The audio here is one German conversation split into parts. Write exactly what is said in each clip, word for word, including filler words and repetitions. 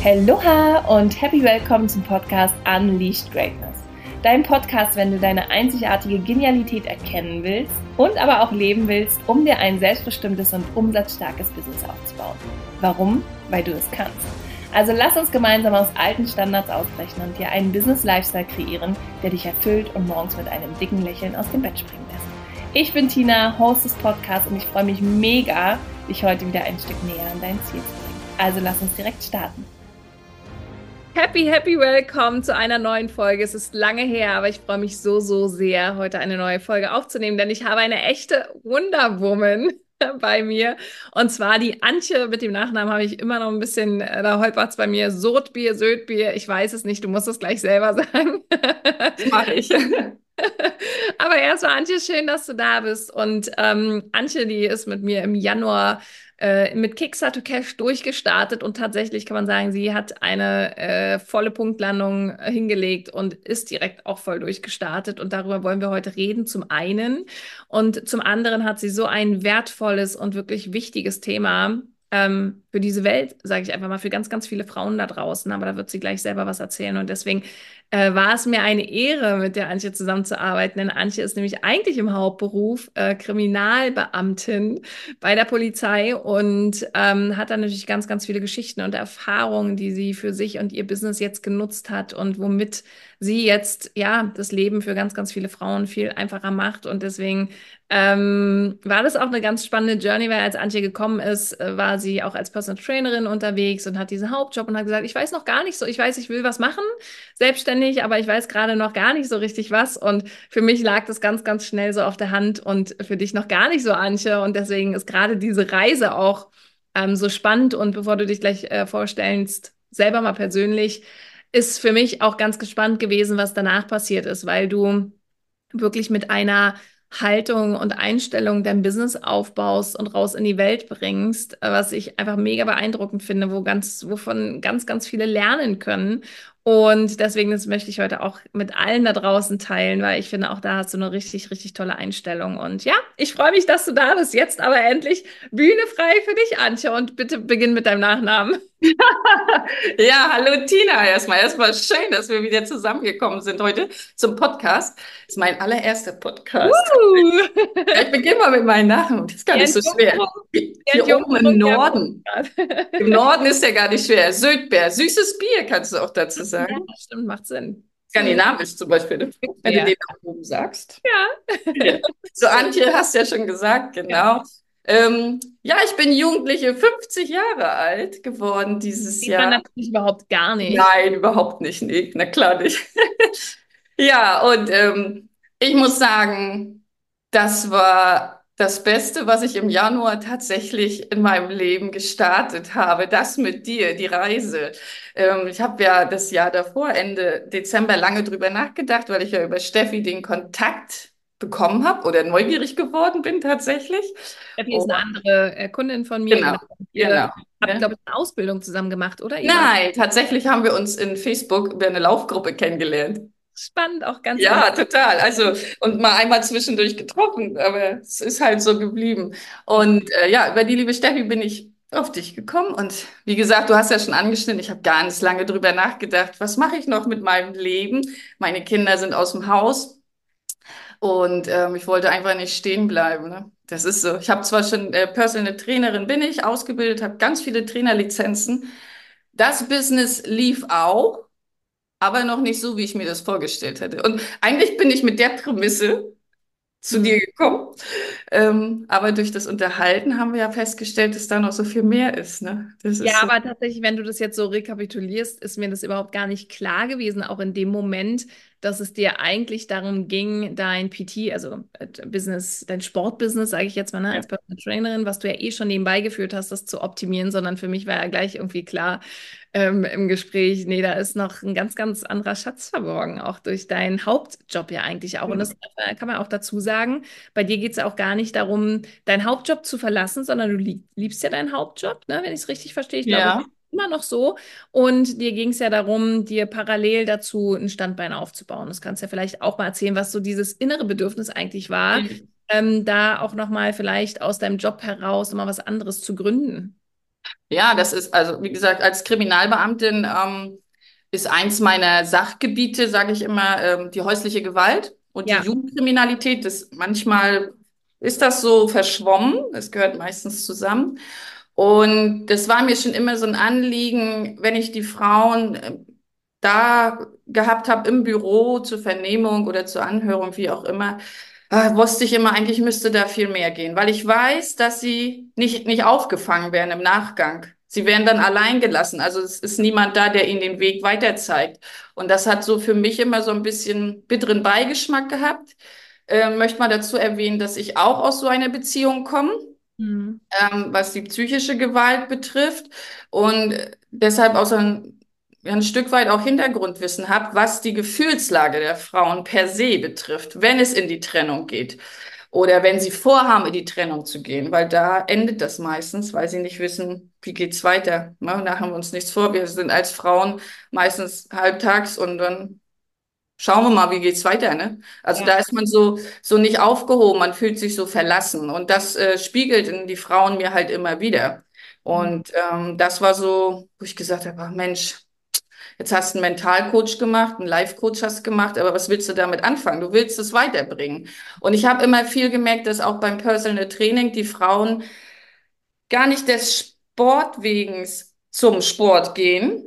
Aloha und happy welcome zum Podcast Unleashed Greatness. Dein Podcast, wenn du deine einzigartige Genialität erkennen willst und aber auch leben willst, um dir ein selbstbestimmtes und umsatzstarkes Business aufzubauen. Warum? Weil du es kannst. Also lass uns gemeinsam aus alten Standards ausbrechen und dir einen Business-Lifestyle kreieren, der dich erfüllt und morgens mit einem dicken Lächeln aus dem Bett springen lässt. Ich bin Tina, Host des Podcasts und ich freue mich mega, dich heute wieder ein Stück näher an dein Ziel zu bringen. Also lass uns direkt starten. Happy, happy welcome zu einer neuen Folge. Es ist lange her, aber ich freue mich so, so sehr, heute eine neue Folge aufzunehmen, denn ich habe eine echte Wonderwoman bei mir. Und zwar die Antje, mit dem Nachnamen habe ich immer noch ein bisschen, da holpert es bei mir, Sodbier, Södbier, ich weiß es nicht, du musst es gleich selber sagen. Das mache ich. Aber erstmal, Antje, schön, dass du da bist. Und ähm, Antje, die ist mit mir im Januar äh, mit Kickstarter Cash durchgestartet und tatsächlich kann man sagen, sie hat eine äh, volle Punktlandung äh, hingelegt und ist direkt auch voll durchgestartet. Und darüber wollen wir heute reden, zum einen. Und zum anderen hat sie so ein wertvolles und wirklich wichtiges Thema ähm, für diese Welt, sage ich einfach mal, für ganz, ganz viele Frauen da draußen. Aber da wird sie gleich selber was erzählen. Und deswegen äh, war es mir eine Ehre, mit der Antje zusammenzuarbeiten. Denn Antje ist nämlich eigentlich im Hauptberuf äh, Kriminalbeamtin bei der Polizei und ähm, hat dann natürlich ganz, ganz viele Geschichten und Erfahrungen, die sie für sich und ihr Business jetzt genutzt hat und womit sie jetzt ja das Leben für ganz, ganz viele Frauen viel einfacher macht. Und deswegen ähm, war das auch eine ganz spannende Journey, weil als Antje gekommen ist, äh, war sie auch als Personal Trainerin unterwegs und hat diesen Hauptjob und hat gesagt, ich weiß noch gar nicht so, ich weiß, ich will was machen, selbstständig, aber ich weiß gerade noch gar nicht so richtig was. Und für mich lag das ganz, ganz schnell so auf der Hand und für dich noch gar nicht so, Antje. Und deswegen ist gerade diese Reise auch ähm, so spannend. Und bevor du dich gleich äh, vorstellst, selber mal persönlich, ist für mich auch ganz gespannt gewesen, was danach passiert ist, weil du wirklich mit einer Haltung und Einstellung dein Business aufbaust und raus in die Welt bringst, was ich einfach mega beeindruckend finde, wo ganz, wovon ganz, ganz viele lernen können. Und deswegen, das möchte ich heute auch mit allen da draußen teilen, weil ich finde, auch da hast du eine richtig, richtig tolle Einstellung. Und ja, ich freue mich, dass du da bist. Jetzt aber endlich Bühne frei für dich, Antje. Und bitte beginn mit deinem Nachnamen. Ja, hallo Tina. Erstmal, erstmal schön, dass wir wieder zusammengekommen sind heute zum Podcast. Das ist mein allererster Podcast. Uh! Ja, ich beginne mal mit meinem Namen. Das ist gar Die nicht so schwer. Entjungferung, die Hier oben im Entjungferung der Norden. Podcast. Im Norden ist ja gar nicht schwer. Södbär, süßes Bier, kannst du auch dazu Ja, sagen. das stimmt, macht Sinn. Süß. Skandinavisch zum Beispiel, ne? Wenn du Ja. den da oben sagst. Ja. Ja. So, Antje, hast ja schon gesagt, Ja. genau. Ähm, ja, ich bin Jugendliche fünfzig Jahre alt geworden dieses Sieht man Jahr. natürlich überhaupt gar nicht. Nein, überhaupt nicht. Nee, na klar nicht. Ja, und ähm, ich muss sagen, das war das Beste, was ich im Januar tatsächlich in meinem Leben gestartet habe. Das mit dir, die Reise. Ähm, ich habe ja das Jahr davor, Ende Dezember, lange drüber nachgedacht, weil ich ja über Steffi den Kontakt bekommen habe oder neugierig geworden bin tatsächlich. Steffi ist Und eine andere äh, Kundin von mir, genau, genau. Ihr genau. habt, Ne? glaube ich, eine Ausbildung zusammen gemacht, oder? Ihr wart Nein, tatsächlich haben wir uns in Facebook über eine Laufgruppe kennengelernt. spannend, auch ganz, ganz. Ja, total. Also, und mal einmal zwischendurch getroffen, aber es ist halt so geblieben. Und äh, ja, über die liebe Steffi bin ich auf dich gekommen. Und wie gesagt, du hast ja schon angeschnitten, ich habe ganz lange drüber nachgedacht, was mache ich noch mit meinem Leben? Meine Kinder sind aus dem Haus und ähm, ich wollte einfach nicht stehen bleiben. Ne? Das ist so. Ich habe zwar schon äh, Personal Trainerin, bin ich ausgebildet, habe ganz viele Trainerlizenzen. Das Business lief auch, aber noch nicht so, wie ich mir das vorgestellt hätte. Und eigentlich bin ich mit der Prämisse zu Hm. dir gekommen. Ähm, aber durch das Unterhalten haben wir ja festgestellt, dass da noch so viel mehr ist, ne? Das ist Ja, so. aber tatsächlich, wenn du das jetzt so rekapitulierst, ist mir das überhaupt gar nicht klar gewesen, auch in dem Moment, dass es dir eigentlich darum ging, dein P T, also äh, Business, dein Sportbusiness, sage ich jetzt mal, ne, Ja. als Personal Trainerin, was du ja eh schon nebenbei geführt hast, das zu optimieren, sondern für mich war ja gleich irgendwie klar ähm, im Gespräch, nee, da ist noch ein ganz, ganz anderer Schatz verborgen, auch durch deinen Hauptjob ja eigentlich auch. Und das äh, kann man auch dazu sagen, bei dir geht es ja auch gar nicht darum, deinen Hauptjob zu verlassen, sondern du lieb, liebst ja deinen Hauptjob, ne, wenn ich es richtig verstehe. Ich glaube, es ist Ja. immer noch so. Und dir ging es ja darum, dir parallel dazu ein Standbein aufzubauen. Das kannst du ja vielleicht auch mal erzählen, was so dieses innere Bedürfnis eigentlich war, ähm, da auch nochmal vielleicht aus deinem Job heraus nochmal was anderes zu gründen. Ja, das ist, also wie gesagt, als Kriminalbeamtin ähm, ist eins meiner Sachgebiete, sage ich immer, ähm, die häusliche Gewalt und die Ja. Jugendkriminalität. Das, manchmal ist das so verschwommen, es gehört meistens zusammen. Und das war mir schon immer so ein Anliegen, wenn ich die Frauen äh, da gehabt habe im Büro zur Vernehmung oder zur Anhörung, wie auch immer, äh, wusste ich immer, eigentlich müsste da viel mehr gehen, weil ich weiß, dass sie nicht, nicht aufgefangen werden im Nachgang. Sie werden dann allein gelassen. Also es ist niemand da, der ihnen den Weg weiter zeigt. Und das hat so für mich immer so ein bisschen bitteren Beigeschmack gehabt. Äh, möchte mal dazu erwähnen, dass ich auch aus so einer Beziehung komme, Mhm. ähm, was die psychische Gewalt betrifft und deshalb auch so ein, ja, ein Stück weit auch Hintergrundwissen habe, was die Gefühlslage der Frauen per se betrifft, wenn es in die Trennung geht oder wenn sie vorhaben, in die Trennung zu gehen, weil da endet das meistens, weil sie nicht wissen, wie geht's weiter. Ne? Machen wir uns nichts vor. Wir sind als Frauen meistens halbtags und dann schauen wir mal, wie geht's weiter, ne? Also Ja. da ist man so, so nicht aufgehoben, man fühlt sich so verlassen. Und das äh, spiegelt in die Frauen mir halt immer wieder. Und ähm, das war so, wo ich gesagt habe, ach Mensch, jetzt hast du einen Mentalcoach gemacht, einen Life-Coach hast gemacht, aber was willst du damit anfangen? Du willst es weiterbringen. Und ich habe immer viel gemerkt, dass auch beim Personal Training die Frauen gar nicht des Sportwegens zum Sport gehen,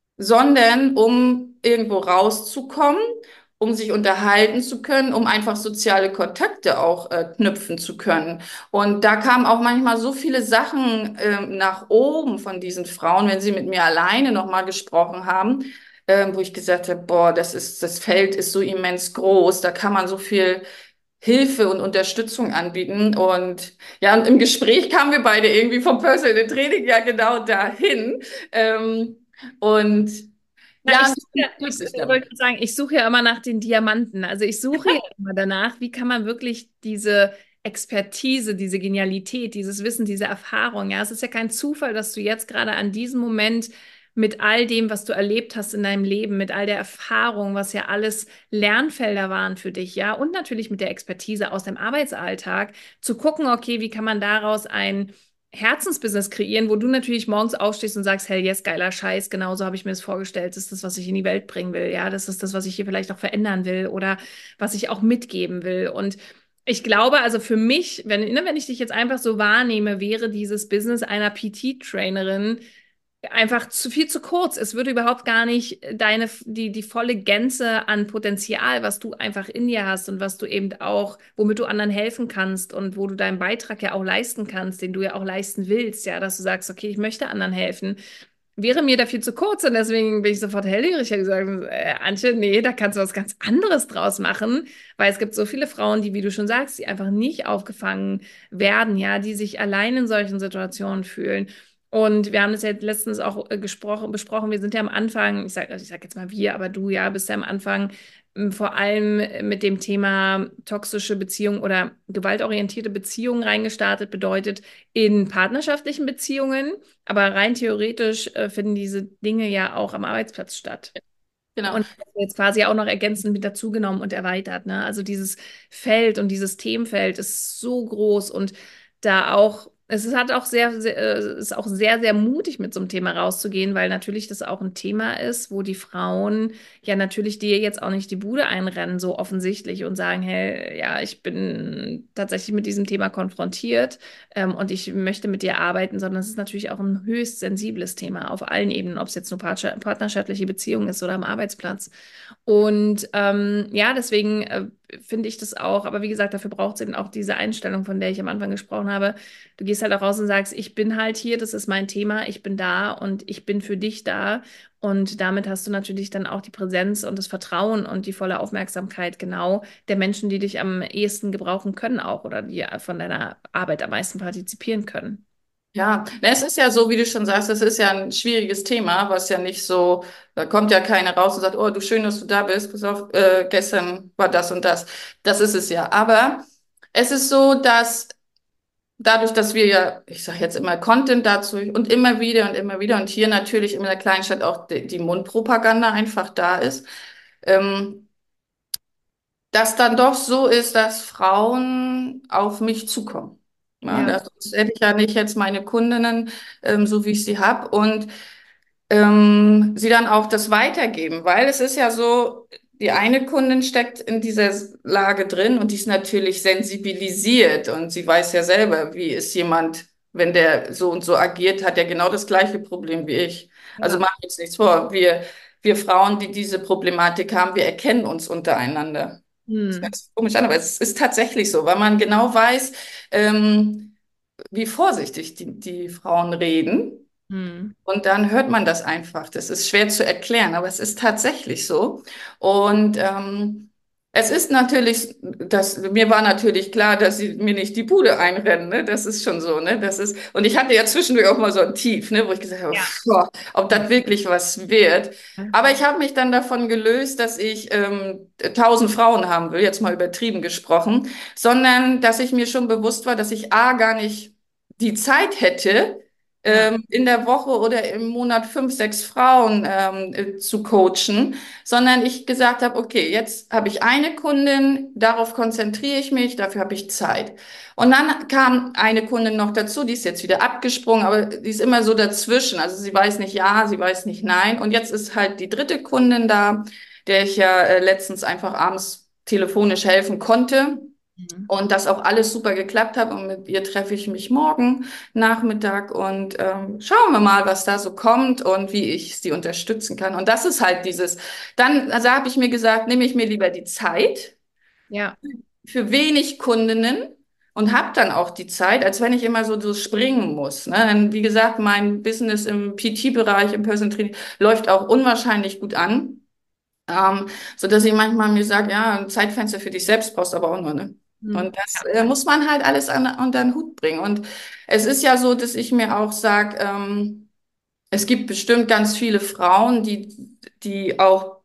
sondern um irgendwo rauszukommen, um sich unterhalten zu können, um einfach soziale Kontakte auch äh, knüpfen zu können. Und da kamen auch manchmal so viele Sachen ähm, nach oben von diesen Frauen, wenn sie mit mir alleine nochmal gesprochen haben, ähm, wo ich gesagt habe, boah, das ist, das Feld ist so immens groß, da kann man so viel Hilfe und Unterstützung anbieten. Und ja, und im Gespräch kamen wir beide irgendwie vom Personal Training ja genau dahin. Ähm, und Na, ich ja, suche ja, ich glücklich äh, damit. wollte sagen, ich suche ja immer nach den Diamanten. Also ich suche ja immer danach, wie kann man wirklich diese Expertise, diese Genialität, dieses Wissen, diese Erfahrung, ja, es ist ja kein Zufall, dass du jetzt gerade an diesem Moment mit all dem, was du erlebt hast in deinem Leben, mit all der Erfahrung, was ja alles Lernfelder waren für dich, ja, und natürlich mit der Expertise aus dem Arbeitsalltag, zu gucken, okay, wie kann man daraus ein Herzensbusiness kreieren, wo du natürlich morgens aufstehst und sagst, hell yes, geiler Scheiß, genauso habe ich mir das vorgestellt, das ist das, was ich in die Welt bringen will, ja, das ist das, was ich hier vielleicht auch verändern will oder was ich auch mitgeben will. Und ich glaube, also für mich, wenn, ne, wenn ich dich jetzt einfach so wahrnehme, wäre dieses Business einer P T-Trainerin einfach zu viel zu kurz. Es würde überhaupt gar nicht deine, die, die volle Gänze an Potenzial, was du einfach in dir hast und was du eben auch, womit du anderen helfen kannst und wo du deinen Beitrag ja auch leisten kannst, den du ja auch leisten willst, ja, dass du sagst, okay, ich möchte anderen helfen, wäre mir da viel zu kurz und deswegen bin ich sofort hellhörig. Ich habe gesagt, äh, Antje, nee, da kannst du was ganz anderes draus machen, weil es gibt so viele Frauen, die, wie du schon sagst, die einfach nicht aufgefangen werden, ja, die sich allein in solchen Situationen fühlen. Und wir haben das ja letztens auch äh, gesprochen, besprochen. Wir sind ja am Anfang, ich sage ich sag jetzt mal wir, aber du ja, bist ja am Anfang ähm, vor allem mit dem Thema toxische Beziehungen oder gewaltorientierte Beziehungen reingestartet, bedeutet in partnerschaftlichen Beziehungen. Aber rein theoretisch äh, finden diese Dinge ja auch am Arbeitsplatz statt. Genau. Und jetzt quasi auch noch ergänzend mit dazugenommen und erweitert, ne? Also dieses Feld und dieses Themenfeld ist so groß und da auch, es ist, hat auch sehr, sehr, äh, ist auch sehr, sehr mutig mit so einem Thema rauszugehen, weil natürlich das auch ein Thema ist, wo die Frauen ja natürlich dir jetzt auch nicht die Bude einrennen, so offensichtlich und sagen, hey, ja, ich bin tatsächlich mit diesem Thema konfrontiert ähm, und ich möchte mit dir arbeiten, sondern es ist natürlich auch ein höchst sensibles Thema auf allen Ebenen, ob es jetzt nur partner- partnerschaftliche Beziehung ist oder am Arbeitsplatz. Und ähm, ja, deswegen äh, finde ich das auch, aber wie gesagt, dafür braucht es eben auch diese Einstellung, von der ich am Anfang gesprochen habe. Du gehst halt auch raus und sagst, ich bin halt hier, das ist mein Thema, ich bin da und ich bin für dich da. Und damit hast du natürlich dann auch die Präsenz und das Vertrauen und die volle Aufmerksamkeit genau der Menschen, die dich am ehesten gebrauchen können auch oder die von deiner Arbeit am meisten partizipieren können. Ja, na, es ist ja so, wie du schon sagst, es ist ja ein schwieriges Thema, was ja nicht so, da kommt ja keiner raus und sagt, oh, du schön, dass du da bist, pass auf, äh, gestern war das und das. Das ist es ja. Aber es ist so, dass dadurch, dass wir ja, ich sage jetzt immer Content dazu und immer wieder und immer wieder und hier natürlich in der Kleinstadt auch die, die Mundpropaganda einfach da ist, ähm, dass dann doch so ist, dass Frauen auf mich zukommen. Ja, Ja. das sonst hätte ich ja nicht jetzt meine Kundinnen, ähm, so wie ich sie habe und ähm, sie dann auch das weitergeben, weil es ist ja so, die eine Kundin steckt in dieser Lage drin und die ist natürlich sensibilisiert und sie weiß ja selber, wie ist jemand, wenn der so und so agiert, hat er genau das gleiche Problem wie ich. Also Ja. machen wir uns nichts vor, wir, wir Frauen, die diese Problematik haben, wir erkennen uns untereinander. Das Hm. hört sich komisch an, aber es ist tatsächlich so, weil man genau weiß, ähm, wie vorsichtig die, die Frauen reden. Hm. Und dann hört man das einfach. Das ist schwer zu erklären, aber es ist tatsächlich so. Und ähm, es ist natürlich, das, mir war natürlich klar, dass sie mir nicht die Bude einrennen, ne? Das ist schon so, ne? Das ist, und ich hatte ja zwischendurch auch mal so ein Tief, ne? Wo ich gesagt habe, Ja. boah, ob das wirklich was wird. Ja. Aber ich habe mich dann davon gelöst, dass ich ähm, tausend Frauen haben will, jetzt mal übertrieben gesprochen, sondern dass ich mir schon bewusst war, dass ich A, gar nicht die Zeit hätte, Ja. ähm, in der Woche oder im Monat fünf, sechs Frauen ähm, äh, zu coachen, sondern ich gesagt habe, okay, jetzt habe ich eine Kundin, darauf konzentriere ich mich, dafür habe ich Zeit. Und dann kam eine Kundin noch dazu, die ist jetzt wieder abgesprungen, aber die ist immer so dazwischen. Also sie weiß nicht ja, sie weiß nicht nein. Und jetzt ist halt die dritte Kundin da, der ich ja äh, letztens einfach abends telefonisch helfen konnte. Mhm. Und das auch alles super geklappt hat. Und mit ihr treffe ich mich morgen Nachmittag und ähm, schauen wir mal, was da so kommt und wie ich sie unterstützen kann. Und das ist halt dieses, dann, also habe ich mir gesagt, nehme ich mir lieber die Zeit Ja. für wenig Kundinnen und habe dann auch die Zeit, als wenn ich immer so, so springen muss. Ne? Denn wie gesagt, mein Business im P T-Bereich, im Personal Training, läuft auch unwahrscheinlich gut an. Ähm, so dass ich manchmal mir sage, ja, ein Zeitfenster für dich selbst brauchst du aber auch nur, ne? Hm. Und das äh, muss man halt alles an, unter den Hut bringen. Und es ist ja so, dass ich mir auch sage, ähm, es gibt bestimmt ganz viele Frauen, die, die auch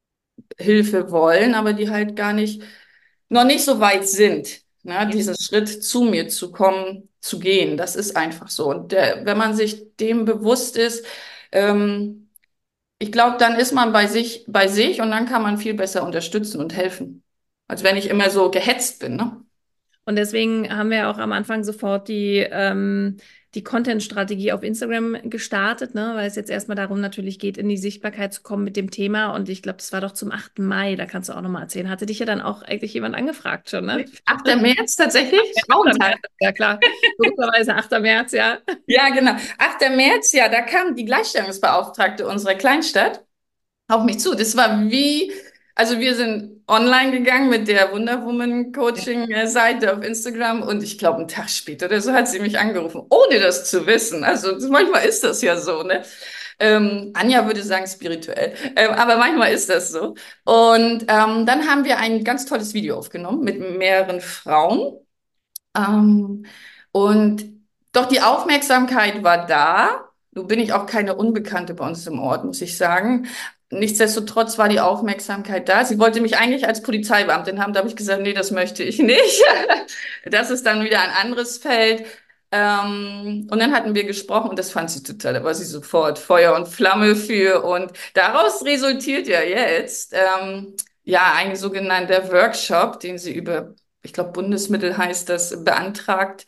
Hilfe wollen, aber die halt gar nicht, noch nicht so weit sind, ne, Ja. diesen Schritt zu mir zu kommen, zu gehen. Das ist einfach so. Und der, wenn man sich dem bewusst ist, ähm, ich glaube, dann ist man bei sich, bei sich und dann kann man viel besser unterstützen und helfen. Als wenn ich immer so gehetzt bin, ne? Und deswegen haben wir auch am Anfang sofort die, ähm, die Content-Strategie auf Instagram gestartet, ne? Weil es jetzt erstmal darum natürlich geht, in die Sichtbarkeit zu kommen mit dem Thema. Und ich glaube, das war doch zum achten Mai, da kannst du auch nochmal erzählen. Hatte dich ja dann auch eigentlich jemand angefragt schon, ne? achter März tatsächlich, achter Frauentag. März, ja klar. Logischerweise achter März, ja. Ja, genau. achter März, ja, da kam die Gleichstellungsbeauftragte unserer Kleinstadt auf mich zu. Das war wie, also wir sind online gegangen mit der Wonder Woman Ja. Coaching äh, Seite auf Instagram und ich glaube, einen Tag später oder so hat sie mich angerufen, ohne das zu wissen. Also das, manchmal ist das ja so, ne? Ähm, Anja würde sagen spirituell, ähm, aber manchmal ist das so. Und ähm, dann haben wir ein ganz tolles Video aufgenommen mit mehreren Frauen. Ähm, und doch die Aufmerksamkeit war da. Nun bin ich auch keine Unbekannte bei uns im Ort, muss ich sagen. Nichtsdestotrotz war die Aufmerksamkeit da. Sie wollte mich eigentlich als Polizeibeamtin haben. Da habe ich gesagt, nee, das möchte ich nicht. Das ist dann wieder ein anderes Feld. Ähm, und dann hatten wir gesprochen und das fand sie total. Da war sie sofort Feuer und Flamme für. Und daraus resultiert ja jetzt ähm, ja ein sogenannter Workshop, den sie über, ich glaube, Bundesmittel heißt das, beantragt,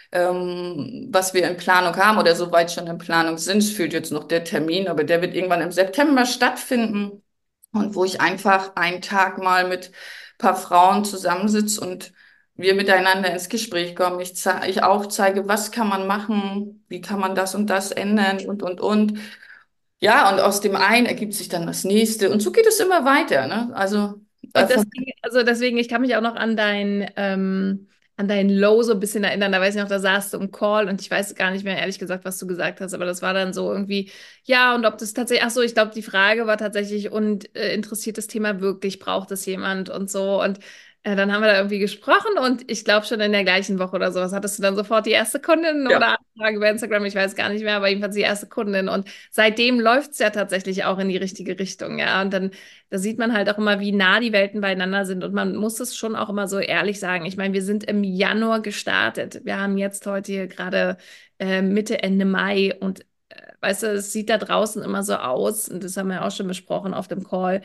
ähm, was wir in Planung haben oder soweit schon in Planung sind. Es fehlt jetzt noch der Termin, aber der wird irgendwann im September stattfinden und wo ich einfach einen Tag mal mit ein paar Frauen zusammensitze und wir miteinander ins Gespräch kommen. Ich, ze ich aufzeige, was kann man machen, wie kann man das und das ändern und, und, und. Ja, und aus dem einen ergibt sich dann das nächste und so geht es immer weiter, ne? Also, äh, Und von, deswegen, also deswegen, ich kann mich auch noch an dein, ähm, an dein Low so ein bisschen erinnern. Da weiß ich noch, da saßt du im Call und ich weiß gar nicht mehr ehrlich gesagt, was du gesagt hast, aber das war dann so irgendwie, ja, und ob das tatsächlich, ach so, ich glaube, die Frage war tatsächlich, und äh, interessiert das Thema wirklich, braucht es jemand und so. Und äh, dann haben wir da irgendwie gesprochen und ich glaube schon in der gleichen Woche oder sowas hattest du dann sofort die erste Kundin ja. oder Anfrage über Instagram, ich weiß gar nicht mehr, aber jedenfalls die erste Kundin. Und seitdem läuft es ja tatsächlich auch in die richtige Richtung, ja. Und dann da sieht man halt auch immer, wie nah die Welten beieinander sind. Und man muss es schon auch immer so ehrlich sagen. Ich meine, wir sind im Januar gestartet. Wir haben jetzt heute hier gerade äh, Mitte, Ende Mai. Und äh, weißt du, es sieht da draußen immer so aus. Und das haben wir auch schon besprochen auf dem Call.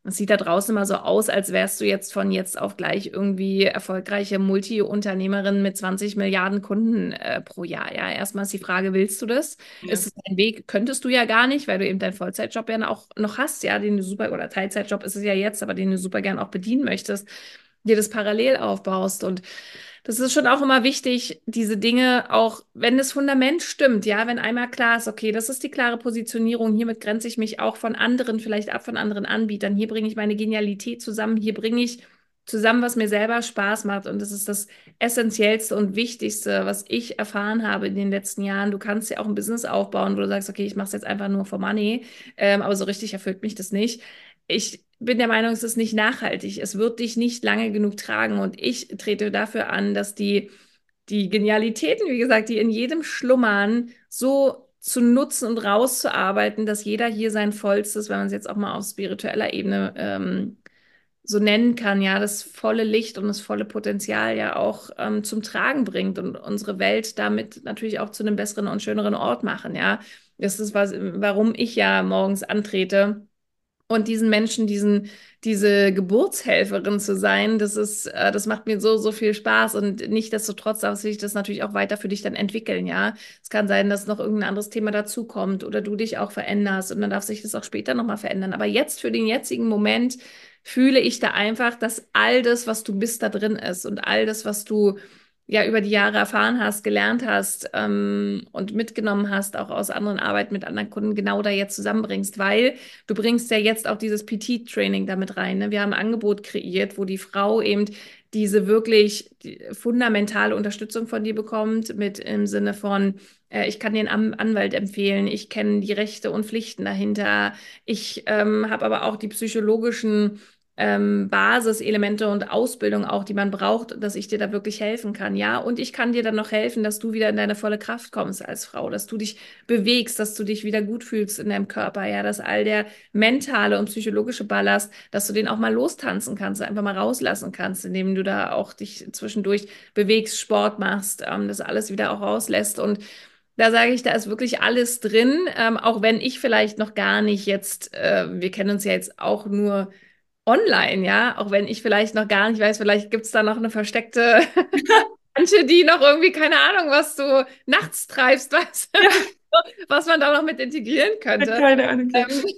Es sieht da draußen immer so aus, als wärst du jetzt von jetzt auf gleich irgendwie erfolgreiche Multi-Unternehmerin mit zwanzig Milliarden Kunden äh, pro Jahr. Ja, erstmal ist die Frage, willst du das? Ja. Ist es dein Weg? Könntest du ja gar nicht, weil du eben deinen Vollzeitjob ja auch noch hast, ja, den du super, oder Teilzeitjob ist es ja jetzt, aber den du super gern auch bedienen möchtest, dir das parallel aufbaust. Und das ist schon auch immer wichtig, diese Dinge auch, wenn das Fundament stimmt, ja, wenn einmal klar ist, okay, das ist die klare Positionierung, hiermit grenze ich mich auch von anderen, vielleicht ab von anderen Anbietern, hier bringe ich meine Genialität zusammen, hier bringe ich zusammen, was mir selber Spaß macht, und das ist das Essentiellste und Wichtigste, was ich erfahren habe in den letzten Jahren. Du kannst ja auch ein Business aufbauen, wo du sagst, okay, ich mache es jetzt einfach nur for money, ähm, aber so richtig erfüllt mich das nicht. Ich bin der Meinung, es ist nicht nachhaltig. Es wird dich nicht lange genug tragen. Und ich trete dafür an, dass die, die Genialitäten, wie gesagt, die in jedem schlummern, so zu nutzen und rauszuarbeiten, dass jeder hier sein Vollstes, wenn man es jetzt auch mal auf spiritueller Ebene ähm, so nennen kann, ja, das volle Licht und das volle Potenzial ja auch ähm, zum Tragen bringt und unsere Welt damit natürlich auch zu einem besseren und schöneren Ort machen, ja. Das ist was, warum ich ja morgens antrete und diesen Menschen, diesen, diese Geburtshelferin zu sein, das ist, äh, das macht mir so, so viel Spaß. Und nichtsdestotrotz darf sich das natürlich auch weiter für dich dann entwickeln, ja. Es kann sein, dass noch irgendein anderes Thema dazukommt oder du dich auch veränderst und dann darf sich das auch später nochmal verändern. Aber jetzt für den jetzigen Moment fühle ich da einfach, dass all das, was du bist, da drin ist und all das, was du ja über die Jahre erfahren hast, gelernt hast ähm, und mitgenommen hast, auch aus anderen Arbeiten mit anderen Kunden, genau da jetzt zusammenbringst, weil du bringst ja jetzt auch dieses P T-Training damit rein. Ne? Wir haben ein Angebot kreiert, wo die Frau eben diese wirklich die fundamentale Unterstützung von dir bekommt, mit im Sinne von, äh, ich kann den An Anwalt empfehlen, ich kenne die Rechte und Pflichten dahinter, ich ähm, habe aber auch die psychologischen ähm, Basiselemente und Ausbildung auch, die man braucht, dass ich dir da wirklich helfen kann, ja. Und ich kann dir dann noch helfen, dass du wieder in deine volle Kraft kommst als Frau, dass du dich bewegst, dass du dich wieder gut fühlst in deinem Körper, ja, dass all der mentale und psychologische Ballast, dass du den auch mal lostanzen kannst, einfach mal rauslassen kannst, indem du da auch dich zwischendurch bewegst, Sport machst, ähm, das alles wieder auch rauslässt. Und da sage ich, da ist wirklich alles drin, ähm, auch wenn ich vielleicht noch gar nicht jetzt, äh, wir kennen uns ja jetzt auch nur online, ja, auch wenn ich vielleicht noch gar nicht weiß, vielleicht gibt es da noch eine versteckte manche, die noch irgendwie, keine Ahnung, was du nachts treibst, was, Ja, was man da noch mit integrieren könnte. keine Ahnung. Ja. Ähm,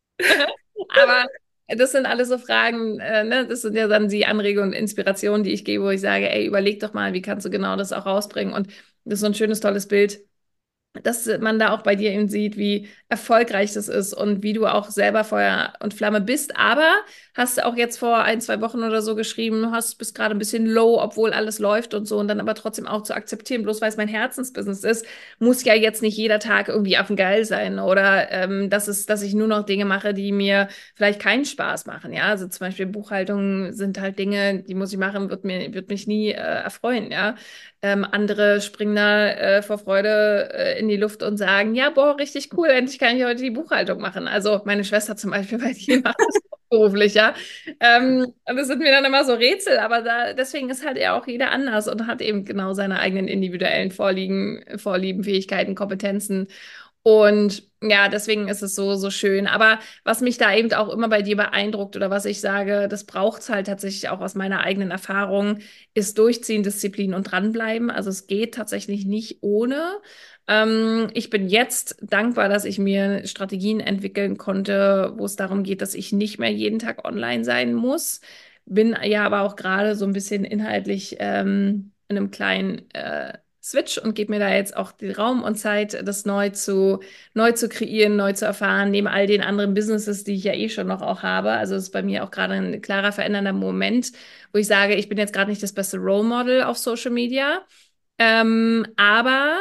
aber das sind alles so Fragen, äh, ne? Das sind ja dann die Anregungen und Inspirationen, die ich gebe, wo ich sage, ey, überleg doch mal, wie kannst du genau das auch rausbringen? Und das ist so ein schönes, tolles Bild, dass man da auch bei dir eben sieht, wie erfolgreich das ist und wie du auch selber Feuer und Flamme bist. Aber hast du auch jetzt vor ein, zwei Wochen oder so geschrieben, hast, bist gerade ein bisschen low, obwohl alles läuft und so, und dann aber trotzdem auch zu akzeptieren, bloß weil es mein Herzensbusiness ist, muss ja jetzt nicht jeder Tag irgendwie affengeil sein oder ähm, dass es, dass ich nur noch Dinge mache, die mir vielleicht keinen Spaß machen. Ja, also zum Beispiel Buchhaltung sind halt Dinge, die muss ich machen, wird mir, wird mich nie äh, erfreuen. Ja. Ähm, andere springen da äh, vor Freude äh, in die Luft und sagen, ja, boah, richtig cool, endlich kann ich heute die Buchhaltung machen. Also meine Schwester zum Beispiel, weil die macht das beruflich, ja. Ähm, und das sind mir dann immer so Rätsel, aber da, deswegen ist halt ja auch jeder anders und hat eben genau seine eigenen individuellen Vorlieben, Vorlieben, Fähigkeiten, Kompetenzen. Und ja, deswegen ist es so, so schön. Aber was mich da eben auch immer bei dir beeindruckt oder was ich sage, das braucht es halt tatsächlich auch aus meiner eigenen Erfahrung, ist Durchziehen, Disziplin und dranbleiben. Also es geht tatsächlich nicht ohne. Ähm, ich bin jetzt dankbar, dass ich mir Strategien entwickeln konnte, wo es darum geht, dass ich nicht mehr jeden Tag online sein muss. Bin ja aber auch gerade so ein bisschen inhaltlich ähm, in einem kleinen äh, Switch und gebe mir da jetzt auch den Raum und Zeit, das neu zu, neu zu kreieren, neu zu erfahren, neben all den anderen Businesses, die ich ja eh schon noch auch habe. Also es ist bei mir auch gerade ein klarer verändernder Moment, wo ich sage, ich bin jetzt gerade nicht das beste Role Model auf Social Media. Ähm, aber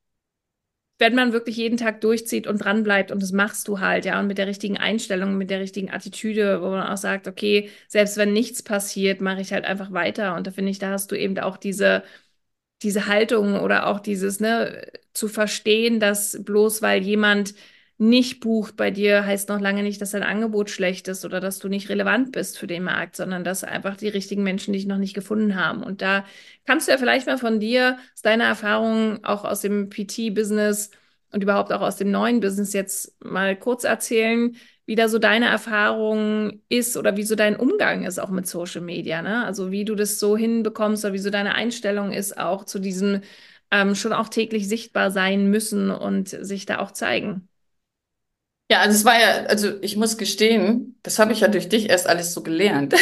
wenn man wirklich jeden Tag durchzieht und dran bleibt und das machst du halt, ja, und mit der richtigen Einstellung, mit der richtigen Attitüde, wo man auch sagt, okay, selbst wenn nichts passiert, mache ich halt einfach weiter. Und da finde ich, da hast du eben auch diese diese Haltung oder auch dieses, ne, zu verstehen, dass bloß weil jemand nicht bucht bei dir, heißt noch lange nicht, dass dein Angebot schlecht ist oder dass du nicht relevant bist für den Markt, sondern dass einfach die richtigen Menschen dich noch nicht gefunden haben. Und da kannst du ja vielleicht mal von dir, aus deiner Erfahrung, auch aus dem P T-Business und überhaupt auch aus dem neuen Business jetzt mal kurz erzählen, wie da so deine Erfahrung ist oder wie so dein Umgang ist auch mit Social Media, ne? Also wie du das so hinbekommst oder wie so deine Einstellung ist auch zu diesem ähm, schon auch täglich sichtbar sein müssen und sich da auch zeigen. Ja, also es war ja, also ich muss gestehen, das habe ich ja durch dich erst alles so gelernt.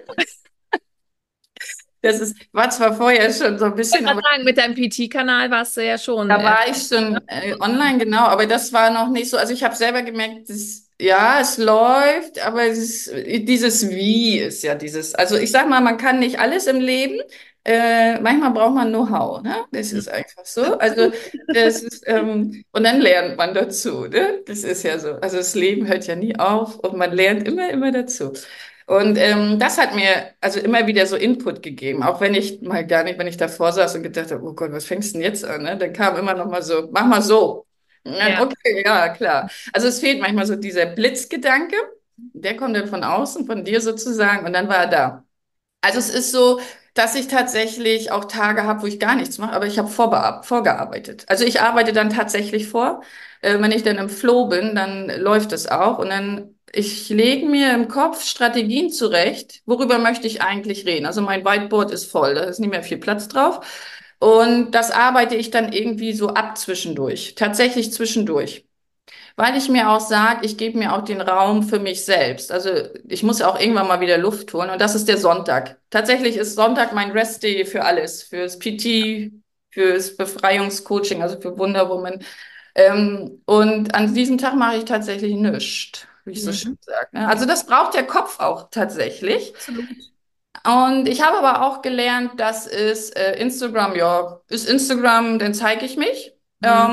Das ist, war zwar vorher schon so ein Ich wollte bisschen, gerade aber sagen, mit deinem P T-Kanal warst du ja schon. da Äh, war ich schon äh, online, genau, aber das war noch nicht so. Also ich habe selber gemerkt, dass, ja, es läuft, aber es ist, dieses Wie ist ja dieses. Also ich sag mal, man kann nicht alles im Leben. Äh, manchmal braucht man Know-how, ne? Das ist einfach so. Also das ist, ähm, und dann lernt man dazu, ne? Das ist ja so. Also das Leben hört ja nie auf und man lernt immer, immer dazu. Und ähm, das hat mir also immer wieder so Input gegeben, auch wenn ich mal gar nicht, wenn ich davor saß und gedacht habe, oh Gott, was fängst du denn jetzt an? Ne? Dann kam immer noch mal so, mach mal so. Und dann, ja, okay, ja, klar. Also es fehlt manchmal so dieser Blitzgedanke, der kommt dann von außen, von dir sozusagen, und dann war er da. Also es ist so, dass ich tatsächlich auch Tage habe, wo ich gar nichts mache, aber ich habe vorbear- vorgearbeitet. Also ich arbeite dann tatsächlich vor. Äh, wenn ich dann im Flow bin, dann läuft es auch. Und dann, ich lege mir im Kopf Strategien zurecht, worüber möchte ich eigentlich reden. Also mein Whiteboard ist voll, da ist nicht mehr viel Platz drauf. Und das arbeite ich dann irgendwie so ab zwischendurch, tatsächlich zwischendurch. Weil ich mir auch sage, ich gebe mir auch den Raum für mich selbst. Also ich muss ja auch irgendwann mal wieder Luft holen und das ist der Sonntag. Tatsächlich ist Sonntag mein Rest-Day für alles, fürs P T, fürs Befreiungscoaching, also für Wonder Woman. Ähm, und an diesem Tag mache ich tatsächlich nichts, wie ich so schön mhm. sage. Ne? Also das braucht der Kopf auch tatsächlich. Absolut. Und ich habe aber auch gelernt, dass es äh, Instagram, ja, ist Instagram, dann zeige ich mich. Mhm. Ähm,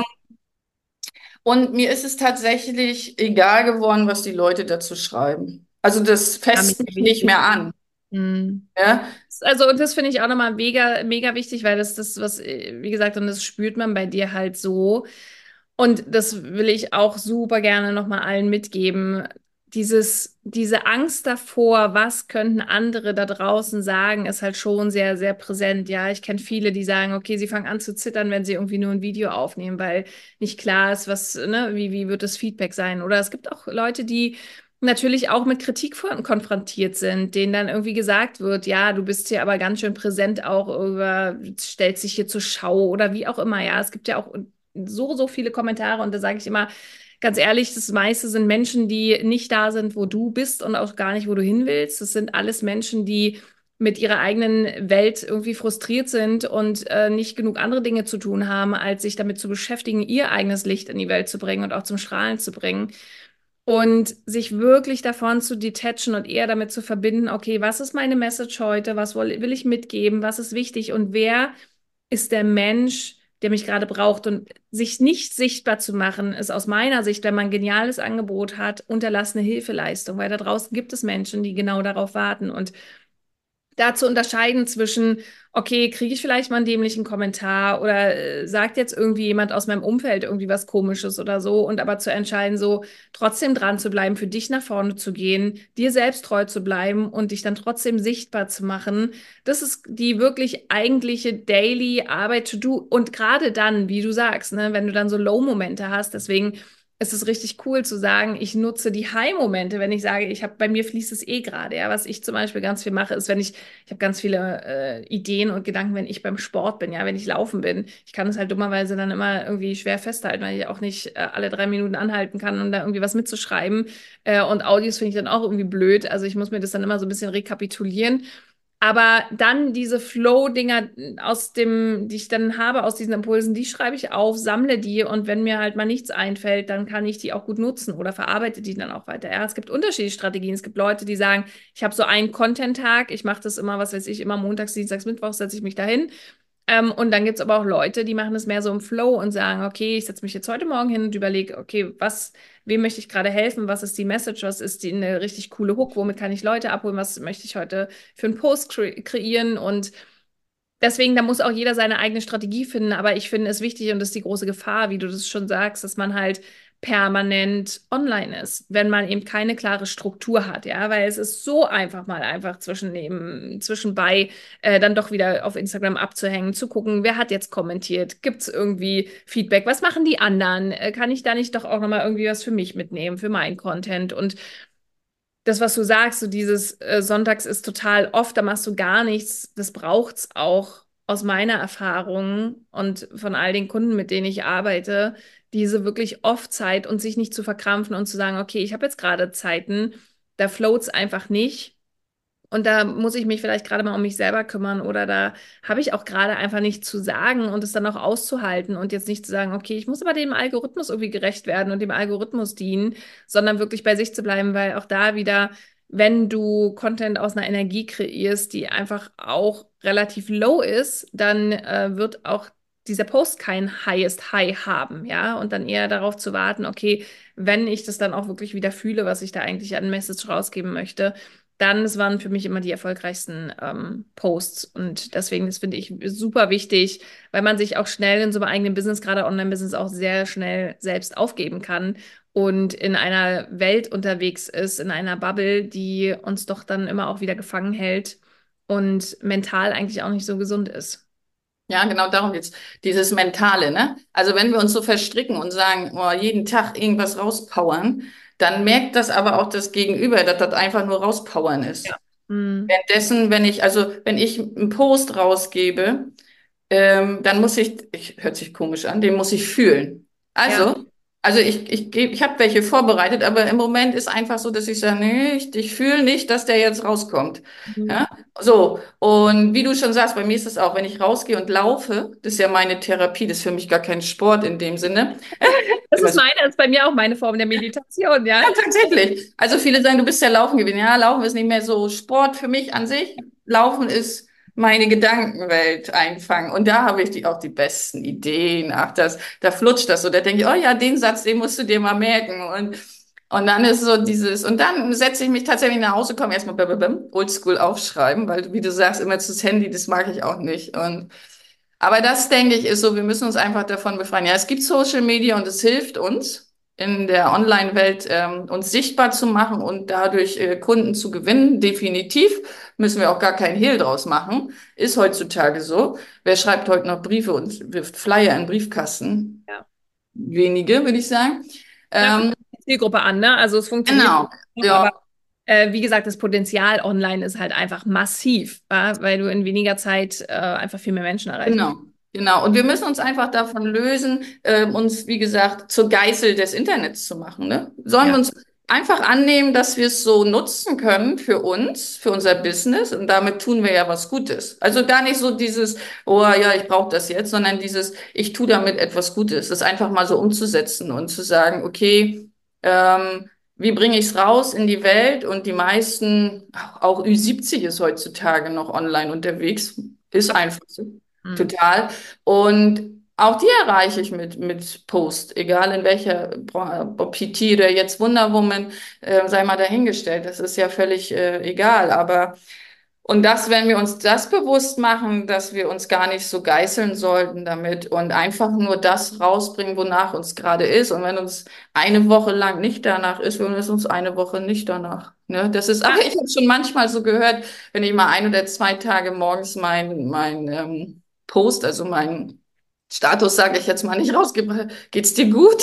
und mir ist es tatsächlich egal geworden, was die Leute dazu schreiben. Also das Ja, fässt mega mich nicht mehr wichtig. an. Mhm. Ja, Also, und das finde ich auch nochmal mega, mega wichtig, weil das das, was, äh, wie gesagt, und das spürt man bei dir halt so. Und das will ich auch super gerne nochmal allen mitgeben. Dieses, diese Angst davor, was könnten andere da draußen sagen, ist halt schon sehr, sehr präsent. Ja, ich kenne viele, die sagen, okay, sie fangen an zu zittern, wenn sie irgendwie nur ein Video aufnehmen, weil nicht klar ist, was, ne, wie, wie wird das Feedback sein? Oder es gibt auch Leute, die natürlich auch mit Kritik von, konfrontiert sind, denen dann irgendwie gesagt wird, ja, du bist hier aber ganz schön präsent auch über, stellst dich hier zur Schau oder wie auch immer. Ja, es gibt ja auch so, so viele Kommentare und da sage ich immer, ganz ehrlich, das meiste sind Menschen, die nicht da sind, wo du bist und auch gar nicht, wo du hin willst. Das sind alles Menschen, die mit ihrer eigenen Welt irgendwie frustriert sind und äh, nicht genug andere Dinge zu tun haben, als sich damit zu beschäftigen, ihr eigenes Licht in die Welt zu bringen und auch zum Strahlen zu bringen. Und sich wirklich davon zu detachen und eher damit zu verbinden, okay, was ist meine Message heute? Was will, will ich mitgeben? Was ist wichtig? Und wer ist der Mensch, der mich gerade braucht? Und sich nicht sichtbar zu machen, ist aus meiner Sicht, wenn man ein geniales Angebot hat, unterlassene Hilfeleistung, weil da draußen gibt es Menschen, die genau darauf warten. Und da zu unterscheiden zwischen, okay, kriege ich vielleicht mal einen dämlichen Kommentar oder äh, sagt jetzt irgendwie jemand aus meinem Umfeld irgendwie was Komisches oder so und aber zu entscheiden, so trotzdem dran zu bleiben, für dich nach vorne zu gehen, dir selbst treu zu bleiben und dich dann trotzdem sichtbar zu machen. Das ist die wirklich eigentliche Daily Arbeit to do. Und gerade dann, wie du sagst, ne, wenn du dann so Low-Momente hast, deswegen es ist richtig cool zu sagen, ich nutze die High-Momente, wenn ich sage, ich habe bei mir fließt es eh gerade. Ja, was ich zum Beispiel ganz viel mache, ist, wenn ich, ich habe ganz viele äh, Ideen und Gedanken, wenn ich beim Sport bin, ja, wenn ich laufen bin. Ich kann es halt dummerweise dann immer irgendwie schwer festhalten, weil ich auch nicht äh, alle drei Minuten anhalten kann, um da irgendwie was mitzuschreiben. Äh, und Audios finde ich dann auch irgendwie blöd. Also ich muss mir das dann immer so ein bisschen rekapitulieren. Aber dann diese Flow-Dinger aus dem, die ich dann habe, aus diesen Impulsen, die schreibe ich auf, sammle die und wenn mir halt mal nichts einfällt, dann kann ich die auch gut nutzen oder verarbeite die dann auch weiter. Ja, es gibt unterschiedliche Strategien. Es gibt Leute, die sagen, ich habe so einen Content-Tag, ich mache das immer, was weiß ich, immer montags, dienstags, mittwochs setze ich mich dahin. Ähm, und dann gibt es aber auch Leute, die machen es mehr so im Flow und sagen, okay, ich setze mich jetzt heute Morgen hin und überlege, okay, was, wem möchte ich gerade helfen? Was ist die Message? Was ist die eine richtig coole Hook? Womit kann ich Leute abholen? Was möchte ich heute für einen Post kre kreieren? Und deswegen, da muss auch jeder seine eigene Strategie finden. Aber ich finde es wichtig und das ist die große Gefahr, wie du das schon sagst, dass man halt permanent online ist, wenn man eben keine klare Struktur hat, ja, weil es ist so einfach mal einfach zwischen dem, zwischenbei äh, dann doch wieder auf Instagram abzuhängen, zu gucken, wer hat jetzt kommentiert, gibt es irgendwie Feedback, was machen die anderen, äh, kann ich da nicht doch auch nochmal irgendwie was für mich mitnehmen, für meinen Content und das, was du sagst, so dieses äh, Sonntags ist total oft, da machst du gar nichts. Das braucht's auch aus meiner Erfahrung und von all den Kunden, mit denen ich arbeite, diese wirklich Off-Zeit und sich nicht zu verkrampfen und zu sagen, okay, ich habe jetzt gerade Zeiten, da float's einfach nicht. Und da muss ich mich vielleicht gerade mal um mich selber kümmern oder da habe ich auch gerade einfach nichts zu sagen und es dann auch auszuhalten und jetzt nicht zu sagen, okay, ich muss aber dem Algorithmus irgendwie gerecht werden und dem Algorithmus dienen, sondern wirklich bei sich zu bleiben, weil auch da wieder, wenn du Content aus einer Energie kreierst, die einfach auch relativ low ist, dann äh, wird auch dieser Post kein Highest High haben, ja, und dann eher darauf zu warten, okay, wenn ich das dann auch wirklich wieder fühle, was ich da eigentlich an Message rausgeben möchte, dann, es waren für mich immer die erfolgreichsten ähm, Posts. Und deswegen, das finde ich super wichtig, weil man sich auch schnell in so einem eigenen Business, gerade Online-Business, auch sehr schnell selbst aufgeben kann und in einer Welt unterwegs ist, in einer Bubble, die uns doch dann immer auch wieder gefangen hält und mental eigentlich auch nicht so gesund ist. Ja, genau darum geht's. Dieses Mentale, ne? Also wenn wir uns so verstricken und sagen, oh, jeden Tag irgendwas rauspowern, dann merkt das aber auch das Gegenüber, dass das einfach nur rauspowern Ja. ist. Mm, Währenddessen, wenn ich, also wenn ich einen Post rausgebe, ähm, dann muss ich, ich, hört sich komisch an, den muss ich fühlen. ja. Also, also ich, ich gebe, ich habe welche vorbereitet, aber im Moment ist einfach so, dass ich sage, nee, ich, ich fühle nicht, dass der jetzt rauskommt. Mhm. Ja, so. Und wie du schon sagst, bei mir ist es auch, wenn ich rausgehe und laufe, das ist ja meine Therapie, das ist für mich gar kein Sport in dem Sinne. Das Immer ist so, meine, das ist bei mir auch meine Form der Meditation, ja, ja. tatsächlich. Also viele sagen, du bist ja laufen gewesen. Ja, Laufen ist nicht mehr so Sport für mich an sich. Laufen ist meine Gedankenwelt einfangen. Und da habe ich die, auch die besten Ideen. Ach, das, da flutscht das so. Da denke ich, oh ja, den Satz, den musst du dir mal merken. Und, und dann ist so dieses, und dann setze ich mich tatsächlich nach Hause, komme erstmal bim, bim, bim, oldschool aufschreiben, weil, wie du sagst, immer zu das Handy, das mag ich auch nicht. Und aber das, denke ich, ist so, wir müssen uns einfach davon befreien. Ja, es gibt Social Media und es hilft uns in der Online-Welt, ähm, uns sichtbar zu machen und dadurch äh, Kunden zu gewinnen. Definitiv müssen wir auch gar keinen Hehl draus machen. Ist heutzutage so. Wer schreibt heute noch Briefe und wirft Flyer in den Briefkasten? Ja. Wenige, würde ich sagen. Da kommt Ähm, die Zielgruppe an, ne? Also es funktioniert genau. noch, aber Ja, äh, wie gesagt, das Potenzial online ist halt einfach massiv, ja? Weil du in weniger Zeit äh, einfach viel mehr Menschen erreichen genau, kannst. genau. Und wir müssen uns einfach davon lösen, ähm, uns, wie gesagt, zur Geißel des Internets zu machen, ne? Sollen wir Ja. uns einfach annehmen, dass wir es so nutzen können für uns, für unser Business und damit tun wir ja was Gutes. Also gar nicht so dieses, oh ja, ich brauche das jetzt, sondern dieses, ich tue damit etwas Gutes. Das einfach mal so umzusetzen und zu sagen, okay, ähm, wie bringe ich es raus in die Welt? Und die meisten, auch Ü siebzig ist heutzutage noch online unterwegs, ist einfach so. Hm. Total. Und auch die erreiche ich mit, mit Post, egal in welcher Branche, ob P T oder jetzt Wonder Woman, äh, sei mal dahingestellt. Das ist ja völlig äh, egal. Aber und das, wenn wir uns das bewusst machen, dass wir uns gar nicht so geißeln sollten damit und einfach nur das rausbringen, wonach uns gerade ist. Und wenn uns eine Woche lang nicht danach ist, dann ist uns eine Woche nicht danach. Ne? Das ist, aber Ja, ich habe schon manchmal so gehört, wenn ich mal ein oder zwei Tage morgens mein, mein ähm, Post, also mein Status, sage ich jetzt mal, nicht rausgebe, geht's dir gut?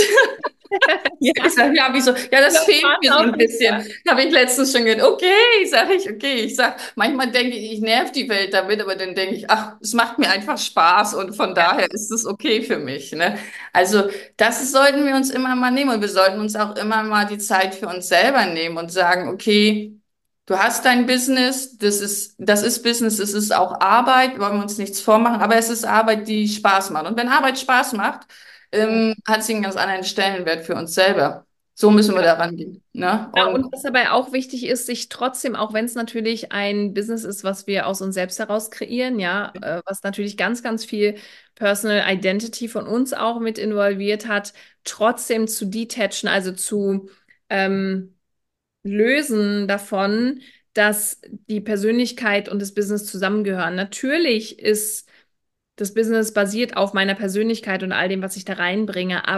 Ich ja, sage, ja, wieso? Ja, das das fehlt war's mir so auch ein nicht. bisschen. Habe ich letztens schon gedacht, okay, sage ich, okay. Ich sag, manchmal denke ich, ich nerv die Welt damit, aber dann denke ich, ach, es macht mir einfach Spaß und von Ja. daher ist es okay für mich, ne? Also, das sollten wir uns immer mal nehmen und wir sollten uns auch immer mal die Zeit für uns selber nehmen und sagen, okay, du hast dein Business, das ist, das ist Business, es ist auch Arbeit, wollen wir uns nichts vormachen, aber es ist Arbeit, die Spaß macht. Und wenn Arbeit Spaß macht, ähm, hat sie einen ganz anderen Stellenwert für uns selber. So müssen wir da rangehen, ne? Ja, Und und was dabei auch wichtig ist, sich trotzdem, auch wenn es natürlich ein Business ist, was wir aus uns selbst heraus kreieren, ja, äh, was natürlich ganz, ganz viel Personal Identity von uns auch mit involviert hat, trotzdem zu detachen, also zu ähm, lösen davon, dass die Persönlichkeit und das Business zusammengehören. Natürlich ist das Business basiert auf meiner Persönlichkeit und all dem, was ich da reinbringe, aber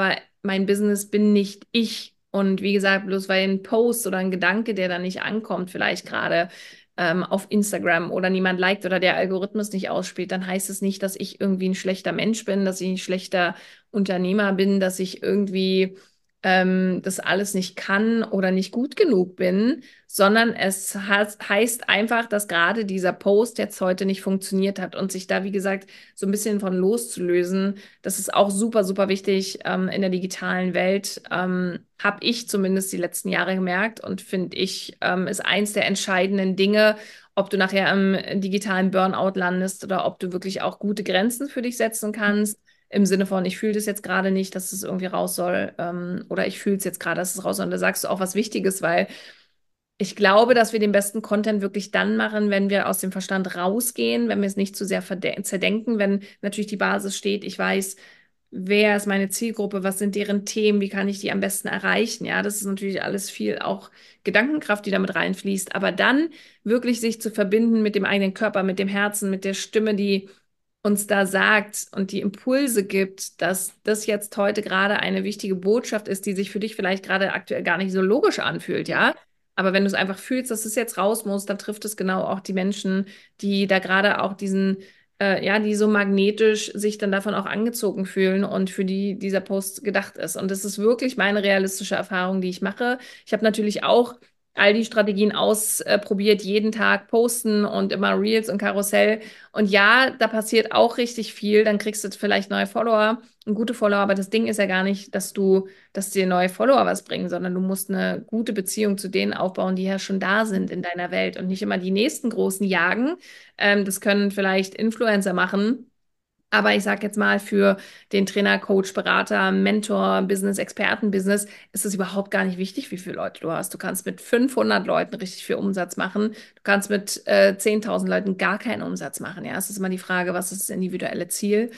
mein Business bin nicht ich. Und wie gesagt, bloß weil ein Post oder ein Gedanke, der dann nicht ankommt, vielleicht gerade ähm, auf Instagram oder niemand liked oder der Algorithmus nicht ausspielt, dann heißt es nicht, dass ich irgendwie ein schlechter Mensch bin, dass ich ein schlechter Unternehmer bin, dass ich irgendwie ähm, das alles nicht kann oder nicht gut genug bin, sondern es has- heißt einfach, dass gerade dieser Post jetzt heute nicht funktioniert hat und sich da, wie gesagt, so ein bisschen von loszulösen. Das ist auch super, super wichtig ähm, in der digitalen Welt. Ähm, habe ich zumindest die letzten Jahre gemerkt und finde ich, ähm, ist eins der entscheidenden Dinge, ob du nachher im digitalen Burnout landest oder ob du wirklich auch gute Grenzen für dich setzen kannst. Im Sinne von, ich fühle das jetzt gerade nicht, dass es irgendwie raus soll, ähm, oder ich fühle es jetzt gerade, dass es raus soll. Und da sagst du auch was Wichtiges, weil ich glaube, dass wir den besten Content wirklich dann machen, wenn wir aus dem Verstand rausgehen, wenn wir es nicht zu sehr verde- zerdenken, wenn natürlich die Basis steht, ich weiß, wer ist meine Zielgruppe, was sind deren Themen, wie kann ich die am besten erreichen. Ja, das ist natürlich alles viel auch Gedankenkraft, die damit reinfließt. Aber dann wirklich sich zu verbinden mit dem eigenen Körper, mit dem Herzen, mit der Stimme, die uns da sagt und die Impulse gibt, dass das jetzt heute gerade eine wichtige Botschaft ist, die sich für dich vielleicht gerade aktuell gar nicht so logisch anfühlt, ja. Aber wenn du es einfach fühlst, dass es jetzt raus muss, dann trifft es genau auch die Menschen, die da gerade auch diesen, äh, ja, die so magnetisch sich dann davon auch angezogen fühlen und für die dieser Post gedacht ist. Und das ist wirklich meine realistische Erfahrung, die ich mache. Ich habe natürlich auch all die Strategien ausprobiert, jeden Tag posten und immer Reels und Karussell. Und ja, da passiert auch richtig viel. Dann kriegst du vielleicht neue Follower und gute Follower. Aber das Ding ist ja gar nicht, dass du, dass dir neue Follower was bringen, sondern du musst eine gute Beziehung zu denen aufbauen, die ja schon da sind in deiner Welt und nicht immer die nächsten großen jagen. Ähm, das können vielleicht Influencer machen. Aber ich sage jetzt mal, für den Trainer, Coach, Berater, Mentor, Business, Experten-Business ist es überhaupt gar nicht wichtig, wie viele Leute du hast. Du kannst mit fünfhundert Leuten richtig viel Umsatz machen. Du kannst mit äh, zehntausend Leuten gar keinen Umsatz machen. Ja, es ist immer die Frage, was ist das individuelle Ziel?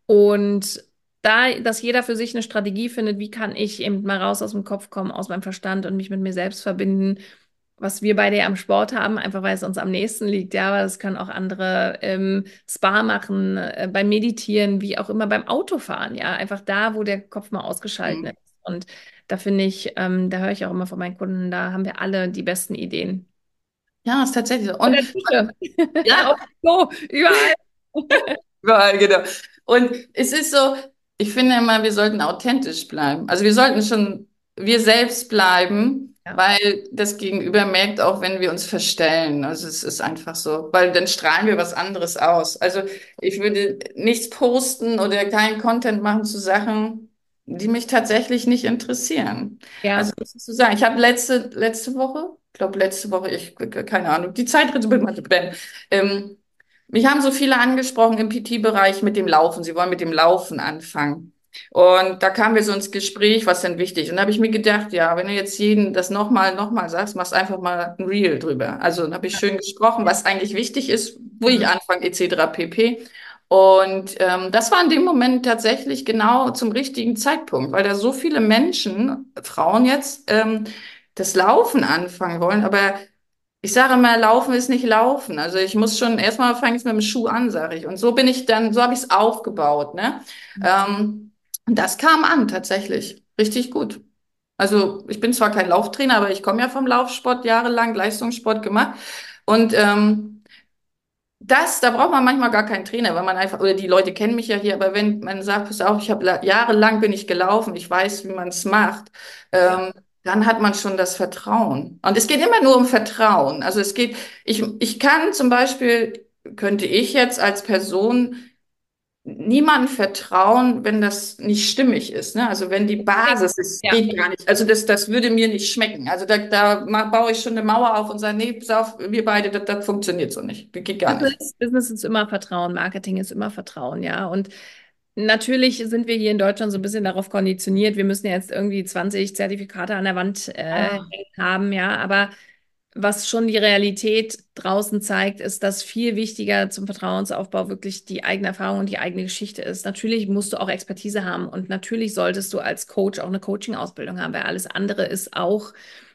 Und da, dass jeder für sich eine Strategie findet, wie kann ich eben mal raus aus dem Kopf kommen, aus meinem Verstand und mich mit mir selbst verbinden, was wir beide ja am Sport haben, einfach weil es uns am nächsten liegt, ja, aber das können auch andere im Spa machen, äh, beim Meditieren, wie auch immer beim Autofahren, ja, einfach da, wo der Kopf mal ausgeschaltet ist. Und da finde ich, ähm, da höre ich auch immer von meinen Kunden, da haben wir alle die besten Ideen. Ja, ist tatsächlich so. Und Oder Tische. ja, Auf so, überall. überall, genau. Und es ist so, ich finde immer, wir sollten authentisch bleiben. Also wir sollten schon wir selbst bleiben, Ja, weil das Gegenüber merkt auch, wenn wir uns verstellen. Also es ist einfach so, weil dann strahlen wir was anderes aus. Also ich würde nichts posten oder keinen Content machen zu Sachen, die mich tatsächlich nicht interessieren. ja, Also was ist zu sagen? Ich habe letzte, letzte Woche, ich glaube letzte Woche, ich, keine Ahnung, die Zeit rennt so mit meinem Ben. Ähm, Mich haben so viele angesprochen im P T-Bereich mit dem Laufen. Sie wollen mit dem Laufen anfangen. Und da kamen wir so ins Gespräch, was denn wichtig? Und da habe ich mir gedacht, ja, wenn du jetzt jeden das nochmal, nochmal sagst, machst einfach mal ein Reel drüber. Also dann habe ich schön gesprochen, was eigentlich wichtig ist, wo ich mhm. anfange, et cetera pp. Und ähm, das war in dem Moment tatsächlich genau zum richtigen Zeitpunkt, weil da so viele Menschen, Frauen jetzt, ähm, das Laufen anfangen wollen, aber ich sage immer, Laufen ist nicht Laufen. Also ich muss schon, erstmal fange ich mit dem Schuh an, sage ich. Und so bin ich dann, so habe ich es aufgebaut, ne? Ähm, und das kam an, tatsächlich. Richtig gut. Also ich bin zwar kein Lauftrainer, aber ich komme ja vom Laufsport, jahrelang Leistungssport gemacht. Und ähm, das, da braucht man manchmal gar keinen Trainer, weil man einfach, oder die Leute kennen mich ja hier, aber wenn man sagt, pass auf, ich habe jahrelang bin ich gelaufen, ich weiß, wie man es macht, Ja. ähm, dann hat man schon das Vertrauen. Und es geht immer nur um Vertrauen. Also es geht, ich, ich kann zum Beispiel, könnte ich jetzt als Person niemandem vertrauen, wenn das nicht stimmig ist, ne? Also wenn die Basis ist, Ja. geht gar nicht. Also das, das würde mir nicht schmecken. Also da, da ma- baue ich schon eine Mauer auf und sage, nee, pass auf, wir beide, das, das funktioniert so nicht. Das geht gar nicht. Business, Business ist immer Vertrauen, Marketing ist immer Vertrauen, ja. Und natürlich sind wir hier in Deutschland so ein bisschen darauf konditioniert, wir müssen ja jetzt irgendwie zwanzig Zertifikate an der Wand äh, Ah, hängen haben, ja. Aber was schon die Realität draußen zeigt, ist, dass viel wichtiger zum Vertrauensaufbau wirklich die eigene Erfahrung und die eigene Geschichte ist. Natürlich musst du auch Expertise haben und natürlich solltest du als Coach auch eine Coaching-Ausbildung haben, weil alles andere ist auch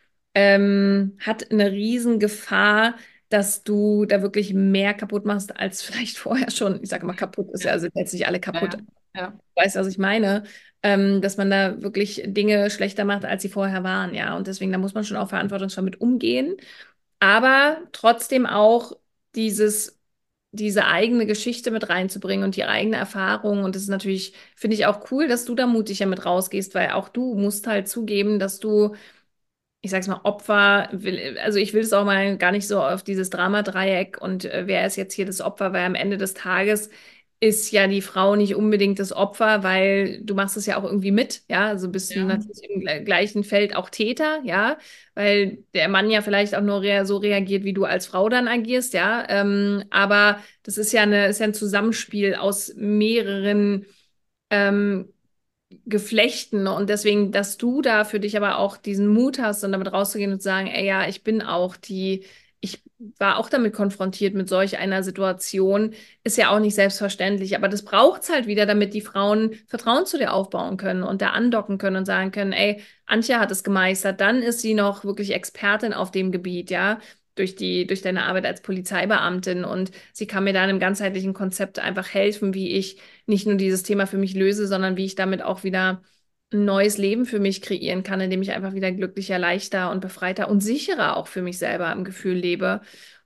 ähm, hat eine riesen Gefahr, dass du da wirklich mehr kaputt machst, als vielleicht vorher schon. Ich sage mal, kaputt ist ja, ja, also letztlich alle kaputt. ja, Ja. Weißt du, was ich meine? Ähm, dass man da wirklich Dinge schlechter macht, als sie vorher waren, ja. Und deswegen, da muss man schon auch verantwortungsvoll mit umgehen. Aber trotzdem auch dieses, diese eigene Geschichte mit reinzubringen und die eigene Erfahrung. Und das ist natürlich, finde ich auch cool, dass du da mutig ja mit rausgehst, weil auch du musst halt zugeben, dass du, ich sag's mal, Opfer, will, also ich will es auch mal gar nicht so auf dieses Dramadreieck und äh, wer ist jetzt hier das Opfer, weil am Ende des Tages ist ja die Frau nicht unbedingt das Opfer, weil du machst es ja auch irgendwie mit, ja, also bist du Ja. natürlich im gle- gleichen Feld auch Täter, ja, weil der Mann ja vielleicht auch nur rea so reagiert, wie du als Frau dann agierst, ja, ähm, aber das ist ja eine, ist ja ein Zusammenspiel aus mehreren ähm, Geflechten und deswegen, dass du da für dich aber auch diesen Mut hast und damit rauszugehen und zu sagen, ey, ja, ich bin auch die, ich war auch damit konfrontiert mit solch einer Situation, ist ja auch nicht selbstverständlich, aber das braucht's halt wieder, damit die Frauen Vertrauen zu dir aufbauen können und da andocken können und sagen können, ey, Antje hat es gemeistert, dann ist sie noch wirklich Expertin auf dem Gebiet, ja. Durch die, durch deine Arbeit als Polizeibeamtin und sie kann mir da in einem ganzheitlichen Konzept einfach helfen, wie ich nicht nur dieses Thema für mich löse, sondern wie ich damit auch wieder ein neues Leben für mich kreieren kann, indem ich einfach wieder glücklicher, leichter und befreiter und sicherer auch für mich selber im Gefühl lebe.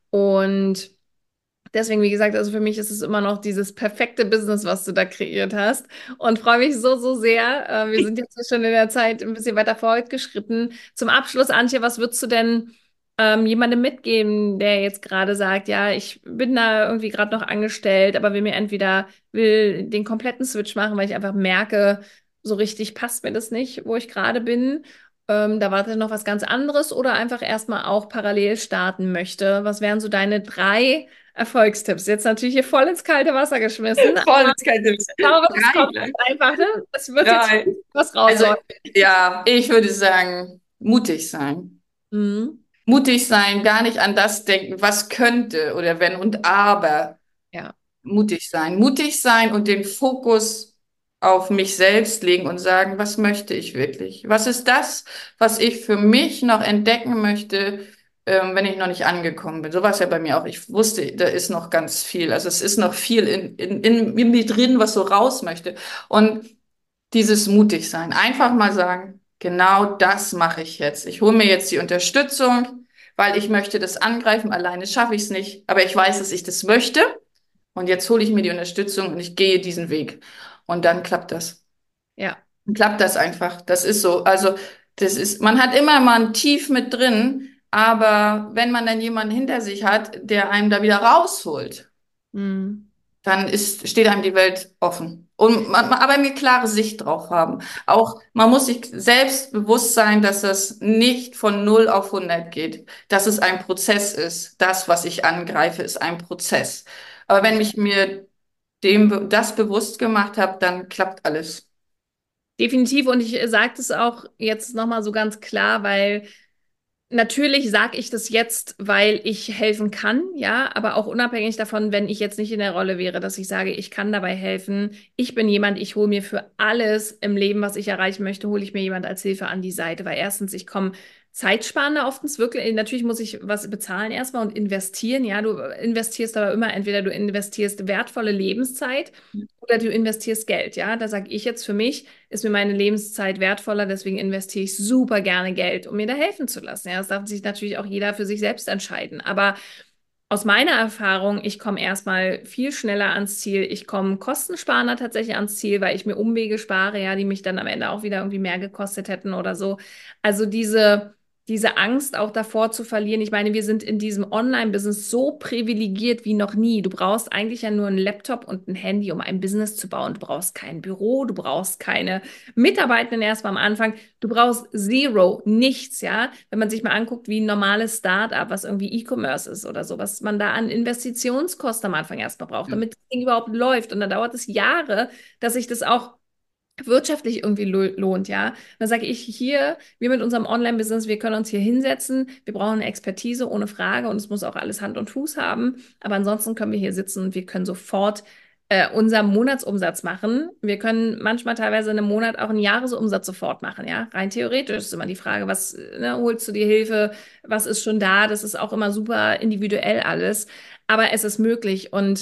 Und deswegen, wie gesagt, also für mich ist es immer noch dieses perfekte Business, was du da kreiert hast und freue mich so, so sehr. Äh, wir sind jetzt schon in der Zeit ein bisschen weiter fortgeschritten. Zum Abschluss, Antje, was würdest du denn ähm, jemandem mitgeben, der jetzt gerade sagt, ja, ich bin da irgendwie gerade noch angestellt, aber will mir entweder will den kompletten Switch machen, weil ich einfach merke, so richtig passt mir das nicht, wo ich gerade bin. Ähm, da wartet noch was ganz anderes oder einfach erstmal auch parallel starten möchte. Was wären so deine drei Erfolgstipps? Jetzt natürlich hier voll ins kalte Wasser geschmissen. Voll ins kalte Ich glaube, das Drei kommt gleich. jetzt einfach, ne? Es wird jetzt Drei. was Also, rausläuft. ja, ich würde sagen, mutig sein. Mhm. Mutig sein, gar nicht an das denken, was könnte oder wenn und aber. Ja. Mutig sein. Mutig sein und den Fokus auf mich selbst legen und sagen, was möchte ich wirklich? Was ist das, was ich für mich noch entdecken möchte, ähm, wenn ich noch nicht angekommen bin? So war es ja bei mir auch. Ich wusste, da ist noch ganz viel. Also es ist noch viel in, in, in, in mir drin, was so raus möchte. Und dieses mutig sein. Einfach mal sagen, genau das mache ich jetzt. Ich hole mir jetzt die Unterstützung, weil ich möchte das angreifen. Alleine schaffe ich es nicht. Aber ich weiß, dass ich das möchte. Und jetzt hole ich mir die Unterstützung und ich gehe diesen Weg. Und dann klappt das. Ja. Dann klappt das einfach. Das ist so. Also, das ist, man hat immer mal ein Tief mit drin, aber wenn man dann jemanden hinter sich hat, der einem da wieder rausholt, Mhm. dann ist, steht einem die Welt offen. Und man, man- aber eine klare Sicht drauf haben. Auch, man muss sich selbst bewusst sein, dass das nicht von null auf hundert geht, dass es ein Prozess ist. Das, was ich angreife, ist ein Prozess. Aber wenn ich mir dem be- das bewusst gemacht habe, dann klappt alles. Definitiv. Und ich sage das auch jetzt nochmal so ganz klar, weil natürlich sage ich das jetzt, weil ich helfen kann, ja, aber auch unabhängig davon, wenn ich jetzt nicht in der Rolle wäre, dass ich sage, ich kann dabei helfen. Ich bin jemand, ich hole mir für alles im Leben, was ich erreichen möchte, hole ich mir jemand als Hilfe an die Seite, weil erstens, ich komme zeitsparender oftens wirklich, natürlich muss ich was bezahlen erstmal und investieren, ja, du investierst aber immer, entweder du investierst wertvolle Lebenszeit oder du investierst Geld, ja, da sage ich jetzt für mich, ist mir meine Lebenszeit wertvoller, deswegen investiere ich super gerne Geld, um mir da helfen zu lassen. Ja, das darf sich natürlich auch jeder für sich selbst entscheiden. Aber aus meiner Erfahrung, ich komme erstmal viel schneller ans Ziel. Ich komme kostensparender tatsächlich ans Ziel, weil ich mir Umwege spare, ja, die mich dann am Ende auch wieder irgendwie mehr gekostet hätten oder so. Also diese diese Angst auch davor zu verlieren. Ich meine, wir sind in diesem Online-Business so privilegiert wie noch nie. Du brauchst eigentlich ja nur einen Laptop und ein Handy, um ein Business zu bauen. Du brauchst kein Büro, du brauchst keine Mitarbeitenden erst mal am Anfang. Du brauchst zero, nichts, ja. Wenn man sich mal anguckt, wie ein normales Start-up, was irgendwie E-Commerce ist oder so, was man da an Investitionskosten am Anfang erstmal braucht, Ja. damit das Ding überhaupt läuft. Und dann dauert es Jahre, dass sich das auch wirtschaftlich irgendwie lo- lohnt, ja. Dann sage ich hier, wir mit unserem Online-Business, wir können uns hier hinsetzen, wir brauchen eine Expertise ohne Frage und es muss auch alles Hand und Fuß haben, aber ansonsten können wir hier sitzen und wir können sofort äh, unseren Monatsumsatz machen. Wir können manchmal teilweise in einem Monat auch einen Jahresumsatz sofort machen, ja. Rein theoretisch ist immer die Frage, was, ne, holst du dir Hilfe, was ist schon da? Das ist auch immer super individuell alles, aber es ist möglich und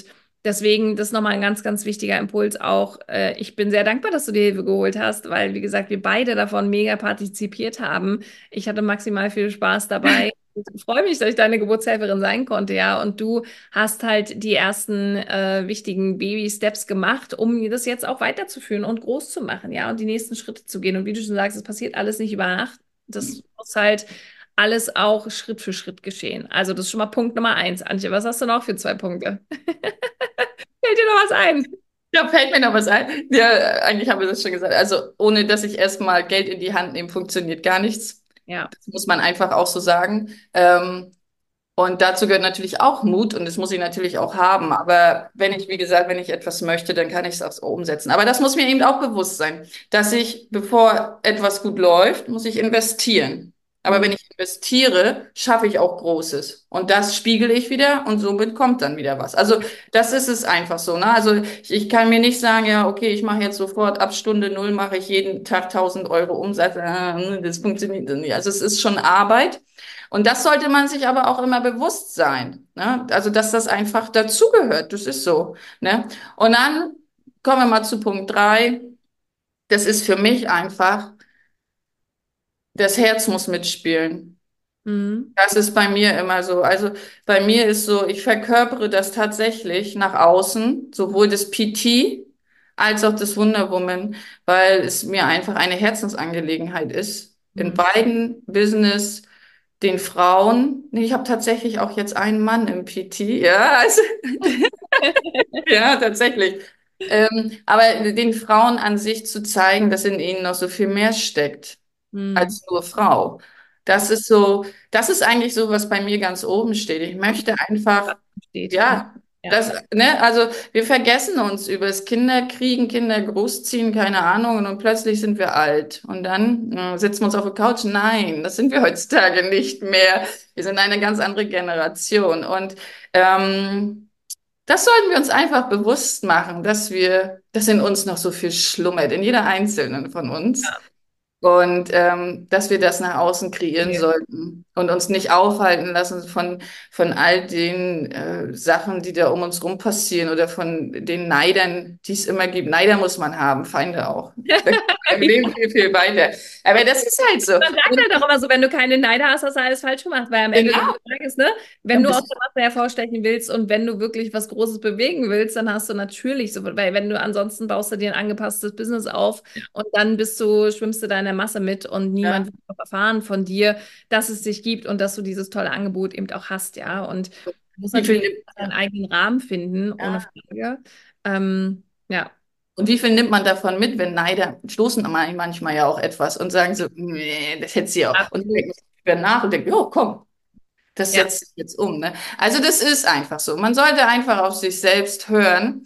deswegen, das ist nochmal ein ganz, ganz wichtiger Impuls auch. Äh, ich bin sehr dankbar, dass du dir Hilfe geholt hast, weil, wie gesagt, wir beide davon mega partizipiert haben. Ich hatte maximal viel Spaß dabei. Ich freue mich, dass ich deine Geburtshelferin sein konnte, ja. Und du hast halt die ersten äh, wichtigen Baby-Steps gemacht, um das jetzt auch weiterzuführen und groß zu machen, ja, und die nächsten Schritte zu gehen. Und wie du schon sagst, es passiert alles nicht über Nacht. Das muss halt alles auch Schritt für Schritt geschehen. Also das ist schon mal Punkt Nummer eins. Antje, was hast du noch für zwei Punkte? Fällt dir noch was ein? Da fällt mir noch was ein. Ja, eigentlich haben wir das schon gesagt. Also ohne dass ich erstmal Geld in die Hand nehme, funktioniert gar nichts. Ja. Das muss man einfach auch so sagen. Ähm, und dazu gehört natürlich auch Mut und das muss ich natürlich auch haben. Aber wenn ich, wie gesagt, wenn ich etwas möchte, dann kann ich es auch umsetzen. Aber das muss mir eben auch bewusst sein, dass ich, bevor etwas gut läuft, muss ich investieren. Aber Mhm. wenn ich investiere, schaffe ich auch Großes. Und das spiegele ich wieder und somit kommt dann wieder was. Also das ist es einfach so, ne? Also ich, ich kann mir nicht sagen, ja, okay, ich mache jetzt sofort ab Stunde Null mache ich jeden Tag tausend Euro Umsatz. Äh, Das funktioniert nicht. Also es ist schon Arbeit. Und das sollte man sich aber auch immer bewusst sein, ne? Also, dass das einfach dazugehört. Das ist so, ne? Und dann kommen wir mal zu Punkt drei. Das ist für mich einfach, das Herz muss mitspielen. Mhm. Das ist bei mir immer so. Also bei mir ist so, ich verkörpere das tatsächlich nach außen, sowohl das P T als auch das Wonder Woman, weil es mir einfach eine Herzensangelegenheit ist. In Mhm. beiden Business den Frauen, nee, ich habe tatsächlich auch jetzt einen Mann im P T, ja, also, ja, tatsächlich. Ähm, aber den Frauen an sich zu zeigen, dass in ihnen noch so viel mehr steckt Mhm. als nur Frau. Das ist so, das ist eigentlich so, was bei mir ganz oben steht. Ich möchte einfach, Steht. Mhm. ja, Ja. das, ne, also wir vergessen uns über das Kinderkriegen, Kinder großziehen, keine Ahnung, und plötzlich sind wir alt. Und dann äh, setzen wir uns auf die Couch. Nein, das sind wir heutzutage nicht mehr. Wir sind eine ganz andere Generation. Und ähm, das sollten wir uns einfach bewusst machen, dass wir, dass in uns noch so viel schlummert, in jeder einzelnen von uns. Und ähm, dass wir das nach außen kreieren Ja. sollten und uns nicht aufhalten lassen von, von all den äh, Sachen, die da um uns rum passieren oder von den Neidern, die es immer gibt. Neider muss man haben, Feinde auch. Da kommt man im Leben viel, viel weiter. Aber das ist halt so. Man sagt Und halt auch immer so, wenn du keine Neider hast, hast du alles falsch gemacht, weil am Ende des genau, Tages, ne, wenn dann du aus bist der Masse hervorstechen willst und wenn du wirklich was Großes bewegen willst, dann hast du natürlich so, weil wenn du ansonsten baust du dir ein angepasstes Business auf und dann bist du, schwimmst du da in der Masse mit und ja, niemand wird auch erfahren von dir, dass es dich gibt und dass du dieses tolle Angebot eben auch hast, ja. Und du musst wie viel natürlich nimmt, deinen eigenen Rahmen finden, ohne ja. Frage. Ähm, ja. Und wie viel nimmt man davon mit, wenn Neider stoßen manchmal ja auch etwas und sagen so, nee, das hätte sie auch. Und dann Absolut. denkt man drüber nach und denkt, jo, komm. Das Ja. setzt sich jetzt um, ne? Also das ist einfach so. Man sollte einfach auf sich selbst hören.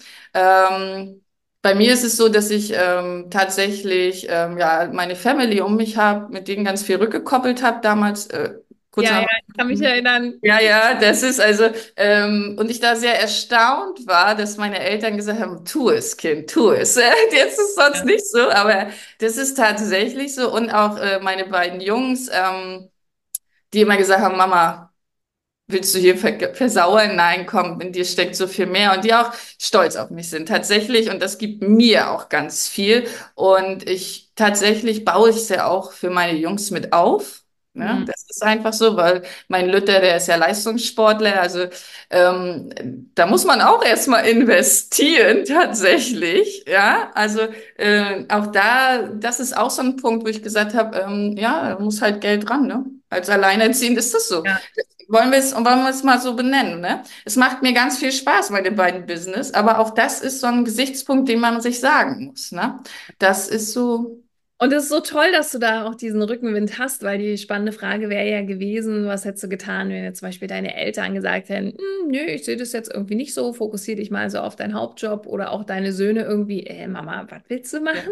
Ähm, bei mir ist es so, dass ich ähm, tatsächlich ähm, ja meine Family um mich habe, mit denen ganz viel rückgekoppelt habe damals. Äh, kurz Ja, ja, nach ich kann mich erinnern. ja, ja, das ist also, ähm, und ich da sehr erstaunt war, dass meine Eltern gesagt haben, tu es, Kind, tu es. Jetzt ist es sonst Ja. nicht so, aber das ist tatsächlich so. Und auch äh, meine beiden Jungs, ähm, die immer gesagt haben, Mama, willst du hier ver versauern? Nein, komm, in dir steckt so viel mehr und die auch stolz auf mich sind, tatsächlich. Und das gibt mir auch ganz viel. Und ich tatsächlich baue ich es ja auch für meine Jungs mit auf. Ne? Mhm. Das ist einfach so, weil mein Lütter, der ist ja Leistungssportler, also ähm, da muss man auch erstmal investieren, tatsächlich. Ja, also äh, auch da, das ist auch so ein Punkt, wo ich gesagt habe, ähm, ja, da muss halt Geld dran, ne? Als Alleinerziehend ist das so. Ja. Wollen wir es, wollen wir es mal so benennen, ne? Es macht mir ganz viel Spaß bei den beiden Business, aber auch das ist so ein Gesichtspunkt, den man sich sagen muss, ne? Das ist so, Und es ist so toll, dass du da auch diesen Rückenwind hast, weil die spannende Frage wäre ja gewesen, was hättest du getan, wenn jetzt zum Beispiel deine Eltern gesagt hätten, "Hm, nö, ich sehe das jetzt irgendwie nicht so, fokussier dich mal so auf deinen Hauptjob oder auch deine Söhne irgendwie, äh, Mama, was willst du ja, machen?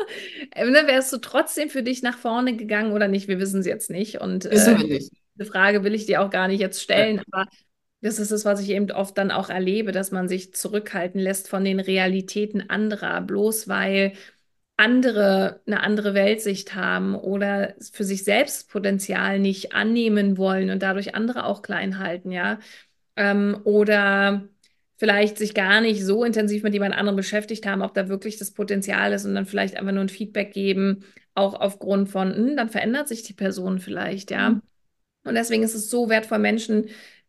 Äh, ne, wärst du trotzdem für dich nach vorne gegangen oder nicht? Wir wissen es jetzt nicht. Und wissen äh, wir nicht. diese Frage will ich dir auch gar nicht jetzt Ja. stellen, aber das ist es, was ich eben oft dann auch erlebe, dass man sich zurückhalten lässt von den Realitäten anderer, bloß weil andere eine andere Weltsicht haben oder für sich selbst Potenzial nicht annehmen wollen und dadurch andere auch klein halten, ja. Ähm, oder vielleicht sich gar nicht so intensiv mit jemand anderem beschäftigt haben, ob da wirklich das Potenzial ist und dann vielleicht einfach nur ein Feedback geben, auch aufgrund von, hm, dann verändert sich die Person vielleicht, ja. Und deswegen ist es so wertvoll, Menschen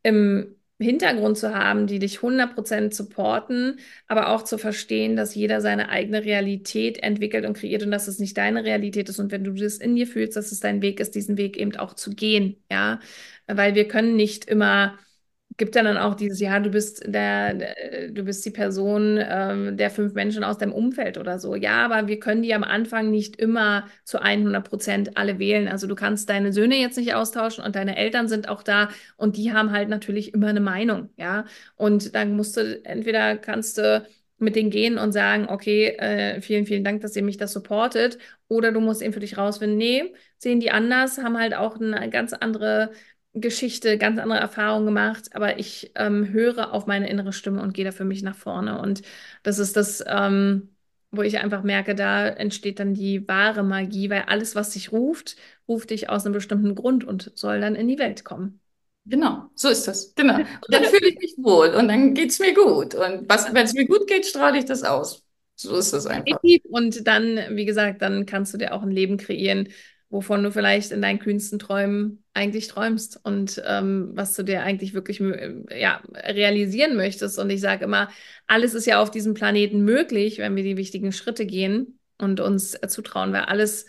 im Hintergrund zu haben, die dich hundert Prozent supporten, aber auch zu verstehen, dass jeder seine eigene Realität entwickelt und kreiert und dass es nicht deine Realität ist. Und wenn du das in dir fühlst, dass es dein Weg ist, diesen Weg eben auch zu gehen, ja. Weil wir können nicht immer gibt dann dann auch dieses, ja, du bist der, der du bist die Person ähm, der fünf Menschen aus deinem Umfeld oder so. Ja, aber wir können die am Anfang nicht immer zu hundert Prozent alle wählen. Also du kannst deine Söhne jetzt nicht austauschen und deine Eltern sind auch da und die haben halt natürlich immer eine Meinung, ja. Und dann musst du, entweder kannst du mit denen gehen und sagen, okay, äh, vielen, vielen Dank, dass ihr mich das supportet. Oder du musst eben für dich rausfinden, nee, sehen die anders, haben halt auch eine ganz andere Geschichte, ganz andere Erfahrungen gemacht, aber ich ähm, höre auf meine innere Stimme und gehe da für mich nach vorne. Und das ist das, ähm, wo ich einfach merke, da entsteht dann die wahre Magie, weil alles, was dich ruft, ruft dich aus einem bestimmten Grund und soll dann in die Welt kommen. Genau, so ist das. Genau. Und dann fühle ich mich wohl und dann geht's mir gut. Und was, wenn es mir gut geht, strahle ich das aus. So ist das einfach. Definitiv. Und dann, wie gesagt, dann kannst du dir auch ein Leben kreieren, wovon du vielleicht in deinen kühnsten Träumen eigentlich träumst und ähm, was du dir eigentlich wirklich mö- ja, realisieren möchtest. Und ich sage immer, alles ist ja auf diesem Planeten möglich, wenn wir die wichtigen Schritte gehen und uns äh, zutrauen, weil alles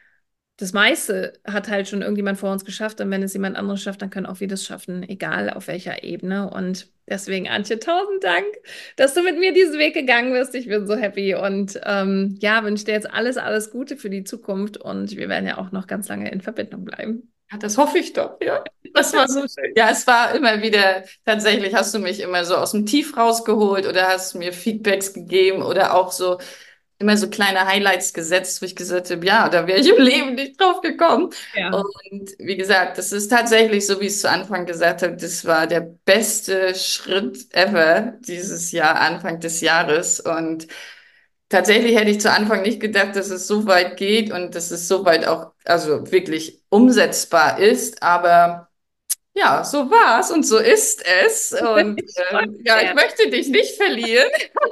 das meiste hat halt schon irgendjemand vor uns geschafft und wenn es jemand anderes schafft, dann können auch wir das schaffen, egal auf welcher Ebene. Und deswegen, Antje, tausend Dank, dass du mit mir diesen Weg gegangen bist. Ich bin so happy und ähm, ja, wünsche dir jetzt alles, alles Gute für die Zukunft und wir werden ja auch noch ganz lange in Verbindung bleiben. Ja, das hoffe ich doch, ja. Das war so schön. Ja, es war immer wieder, tatsächlich hast du mich immer so aus dem Tief rausgeholt oder hast mir Feedbacks gegeben oder auch so immer so kleine Highlights gesetzt, wo ich gesagt habe, ja, da wäre ich im Leben nicht drauf gekommen. Ja, Und wie gesagt, das ist tatsächlich, so wie ich es zu Anfang gesagt habe, das war der beste Schritt ever dieses Jahr, Anfang des Jahres. Und tatsächlich hätte ich zu Anfang nicht gedacht, dass es so weit geht und dass es so weit auch, also wirklich umsetzbar ist. Aber ja, so war's und so ist es. Und ich freue ähm, mich ja, ich sehr. möchte dich nicht verlieren,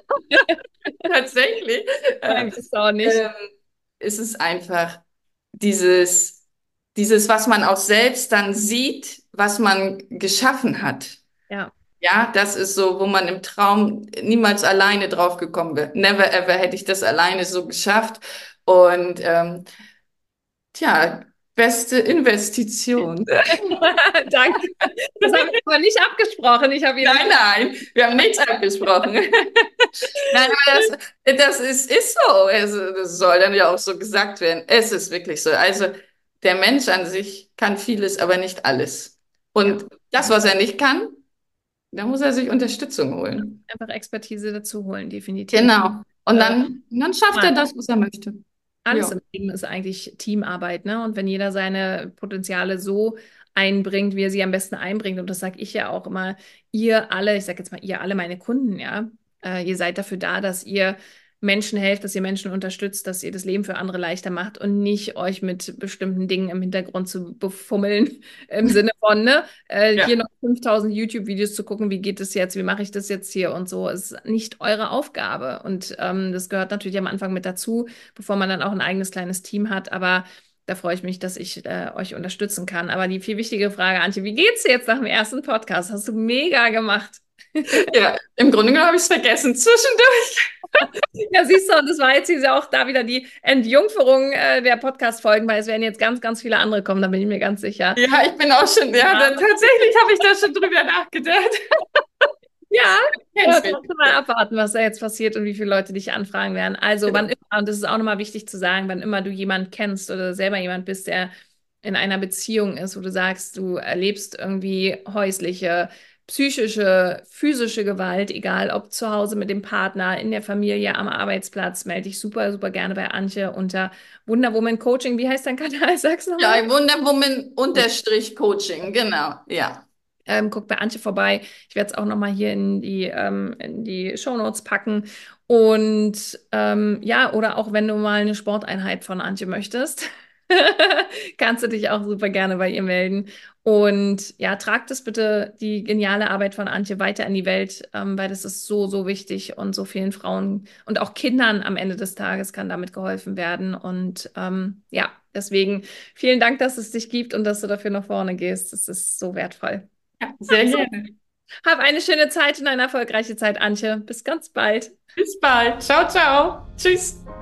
tatsächlich. Äh, Nein, bist du auch nicht. ähm, ist es einfach dieses, dieses, was man auch selbst dann sieht, was man geschaffen hat. Ja. Ja, das ist so, wo man im Traum niemals alleine drauf gekommen wäre. Never ever hätte ich das alleine so geschafft. Und ähm, tja, beste Investition. Danke. Das habe ich aber nicht abgesprochen. Ich habe wieder. Nein, nein, wir haben nichts abgesprochen. Nein, aber das, das ist, ist so. Also, das soll dann ja auch so gesagt werden. Es ist wirklich so. Also, der Mensch an sich kann vieles, aber nicht alles. Ja. Und das, was er nicht kann, da muss er sich Unterstützung holen. Einfach Expertise dazu holen, definitiv. Genau. Und Äh, dann, dann schafft er das, was er möchte. Alles Ja. im Leben ist eigentlich Teamarbeit, ne? Und wenn jeder seine Potenziale so einbringt, wie er sie am besten einbringt, und das sage ich ja auch immer, ihr alle, ich sage jetzt mal, ihr alle meine Kunden, ja, äh, ihr seid dafür da, dass ihr Menschen helft, dass ihr Menschen unterstützt, dass ihr das Leben für andere leichter macht und nicht euch mit bestimmten Dingen im Hintergrund zu befummeln, im Sinne von, ne, äh, Ja. hier noch fünftausend YouTube-Videos zu gucken, wie geht es jetzt, wie mache ich das jetzt hier und so, ist nicht eure Aufgabe. Und ähm, das gehört natürlich am Anfang mit dazu, bevor man dann auch ein eigenes kleines Team hat. Aber da freue ich mich, dass ich äh, euch unterstützen kann. Aber die viel wichtige Frage, Antje, wie geht's dir jetzt nach dem ersten Podcast? Hast du mega gemacht. Ja, im Grunde genommen habe ich es vergessen. Zwischendurch. Ja, siehst du, und das war jetzt hier auch da wieder die Entjungferung äh, der Podcast-Folgen, weil es werden jetzt ganz, ganz viele andere kommen, da bin ich mir ganz sicher. Ja, ich bin auch schon, ja, Ja, dann, tatsächlich habe ich da schon drüber nachgedacht. ja, ja, Kennst mich. kannst du mal abwarten, was da jetzt passiert und wie viele Leute dich anfragen werden. Also, wann Genau. immer, und das ist auch nochmal wichtig zu sagen, wann immer du jemanden kennst oder selber jemand bist, der in einer Beziehung ist, wo du sagst, du erlebst irgendwie häusliche, psychische, physische Gewalt, egal ob zu Hause mit dem Partner, in der Familie, am Arbeitsplatz, melde dich super, super gerne bei Antje unter Wonder Woman Coaching. Wie heißt dein Kanal? Sag's Ja, nochmal. Wonder Woman unterstrich Coaching, genau, ja. Ähm, guck bei Antje vorbei. Ich werde es auch nochmal hier in die, ähm, in die Shownotes packen. Und ähm, ja, oder auch wenn du mal eine Sporteinheit von Antje möchtest. Kannst du dich auch super gerne bei ihr melden. Und ja, trag das bitte, die geniale Arbeit von Antje, weiter in die Welt, ähm, weil das ist so, so wichtig und so vielen Frauen und auch Kindern am Ende des Tages kann damit geholfen werden. Und ähm, ja, deswegen vielen Dank, dass es dich gibt und dass du dafür nach vorne gehst. Das ist so wertvoll. Ja, sehr Also, gerne. hab eine schöne Zeit und eine erfolgreiche Zeit, Antje. Bis ganz bald. Bis bald. Ciao, ciao. Tschüss.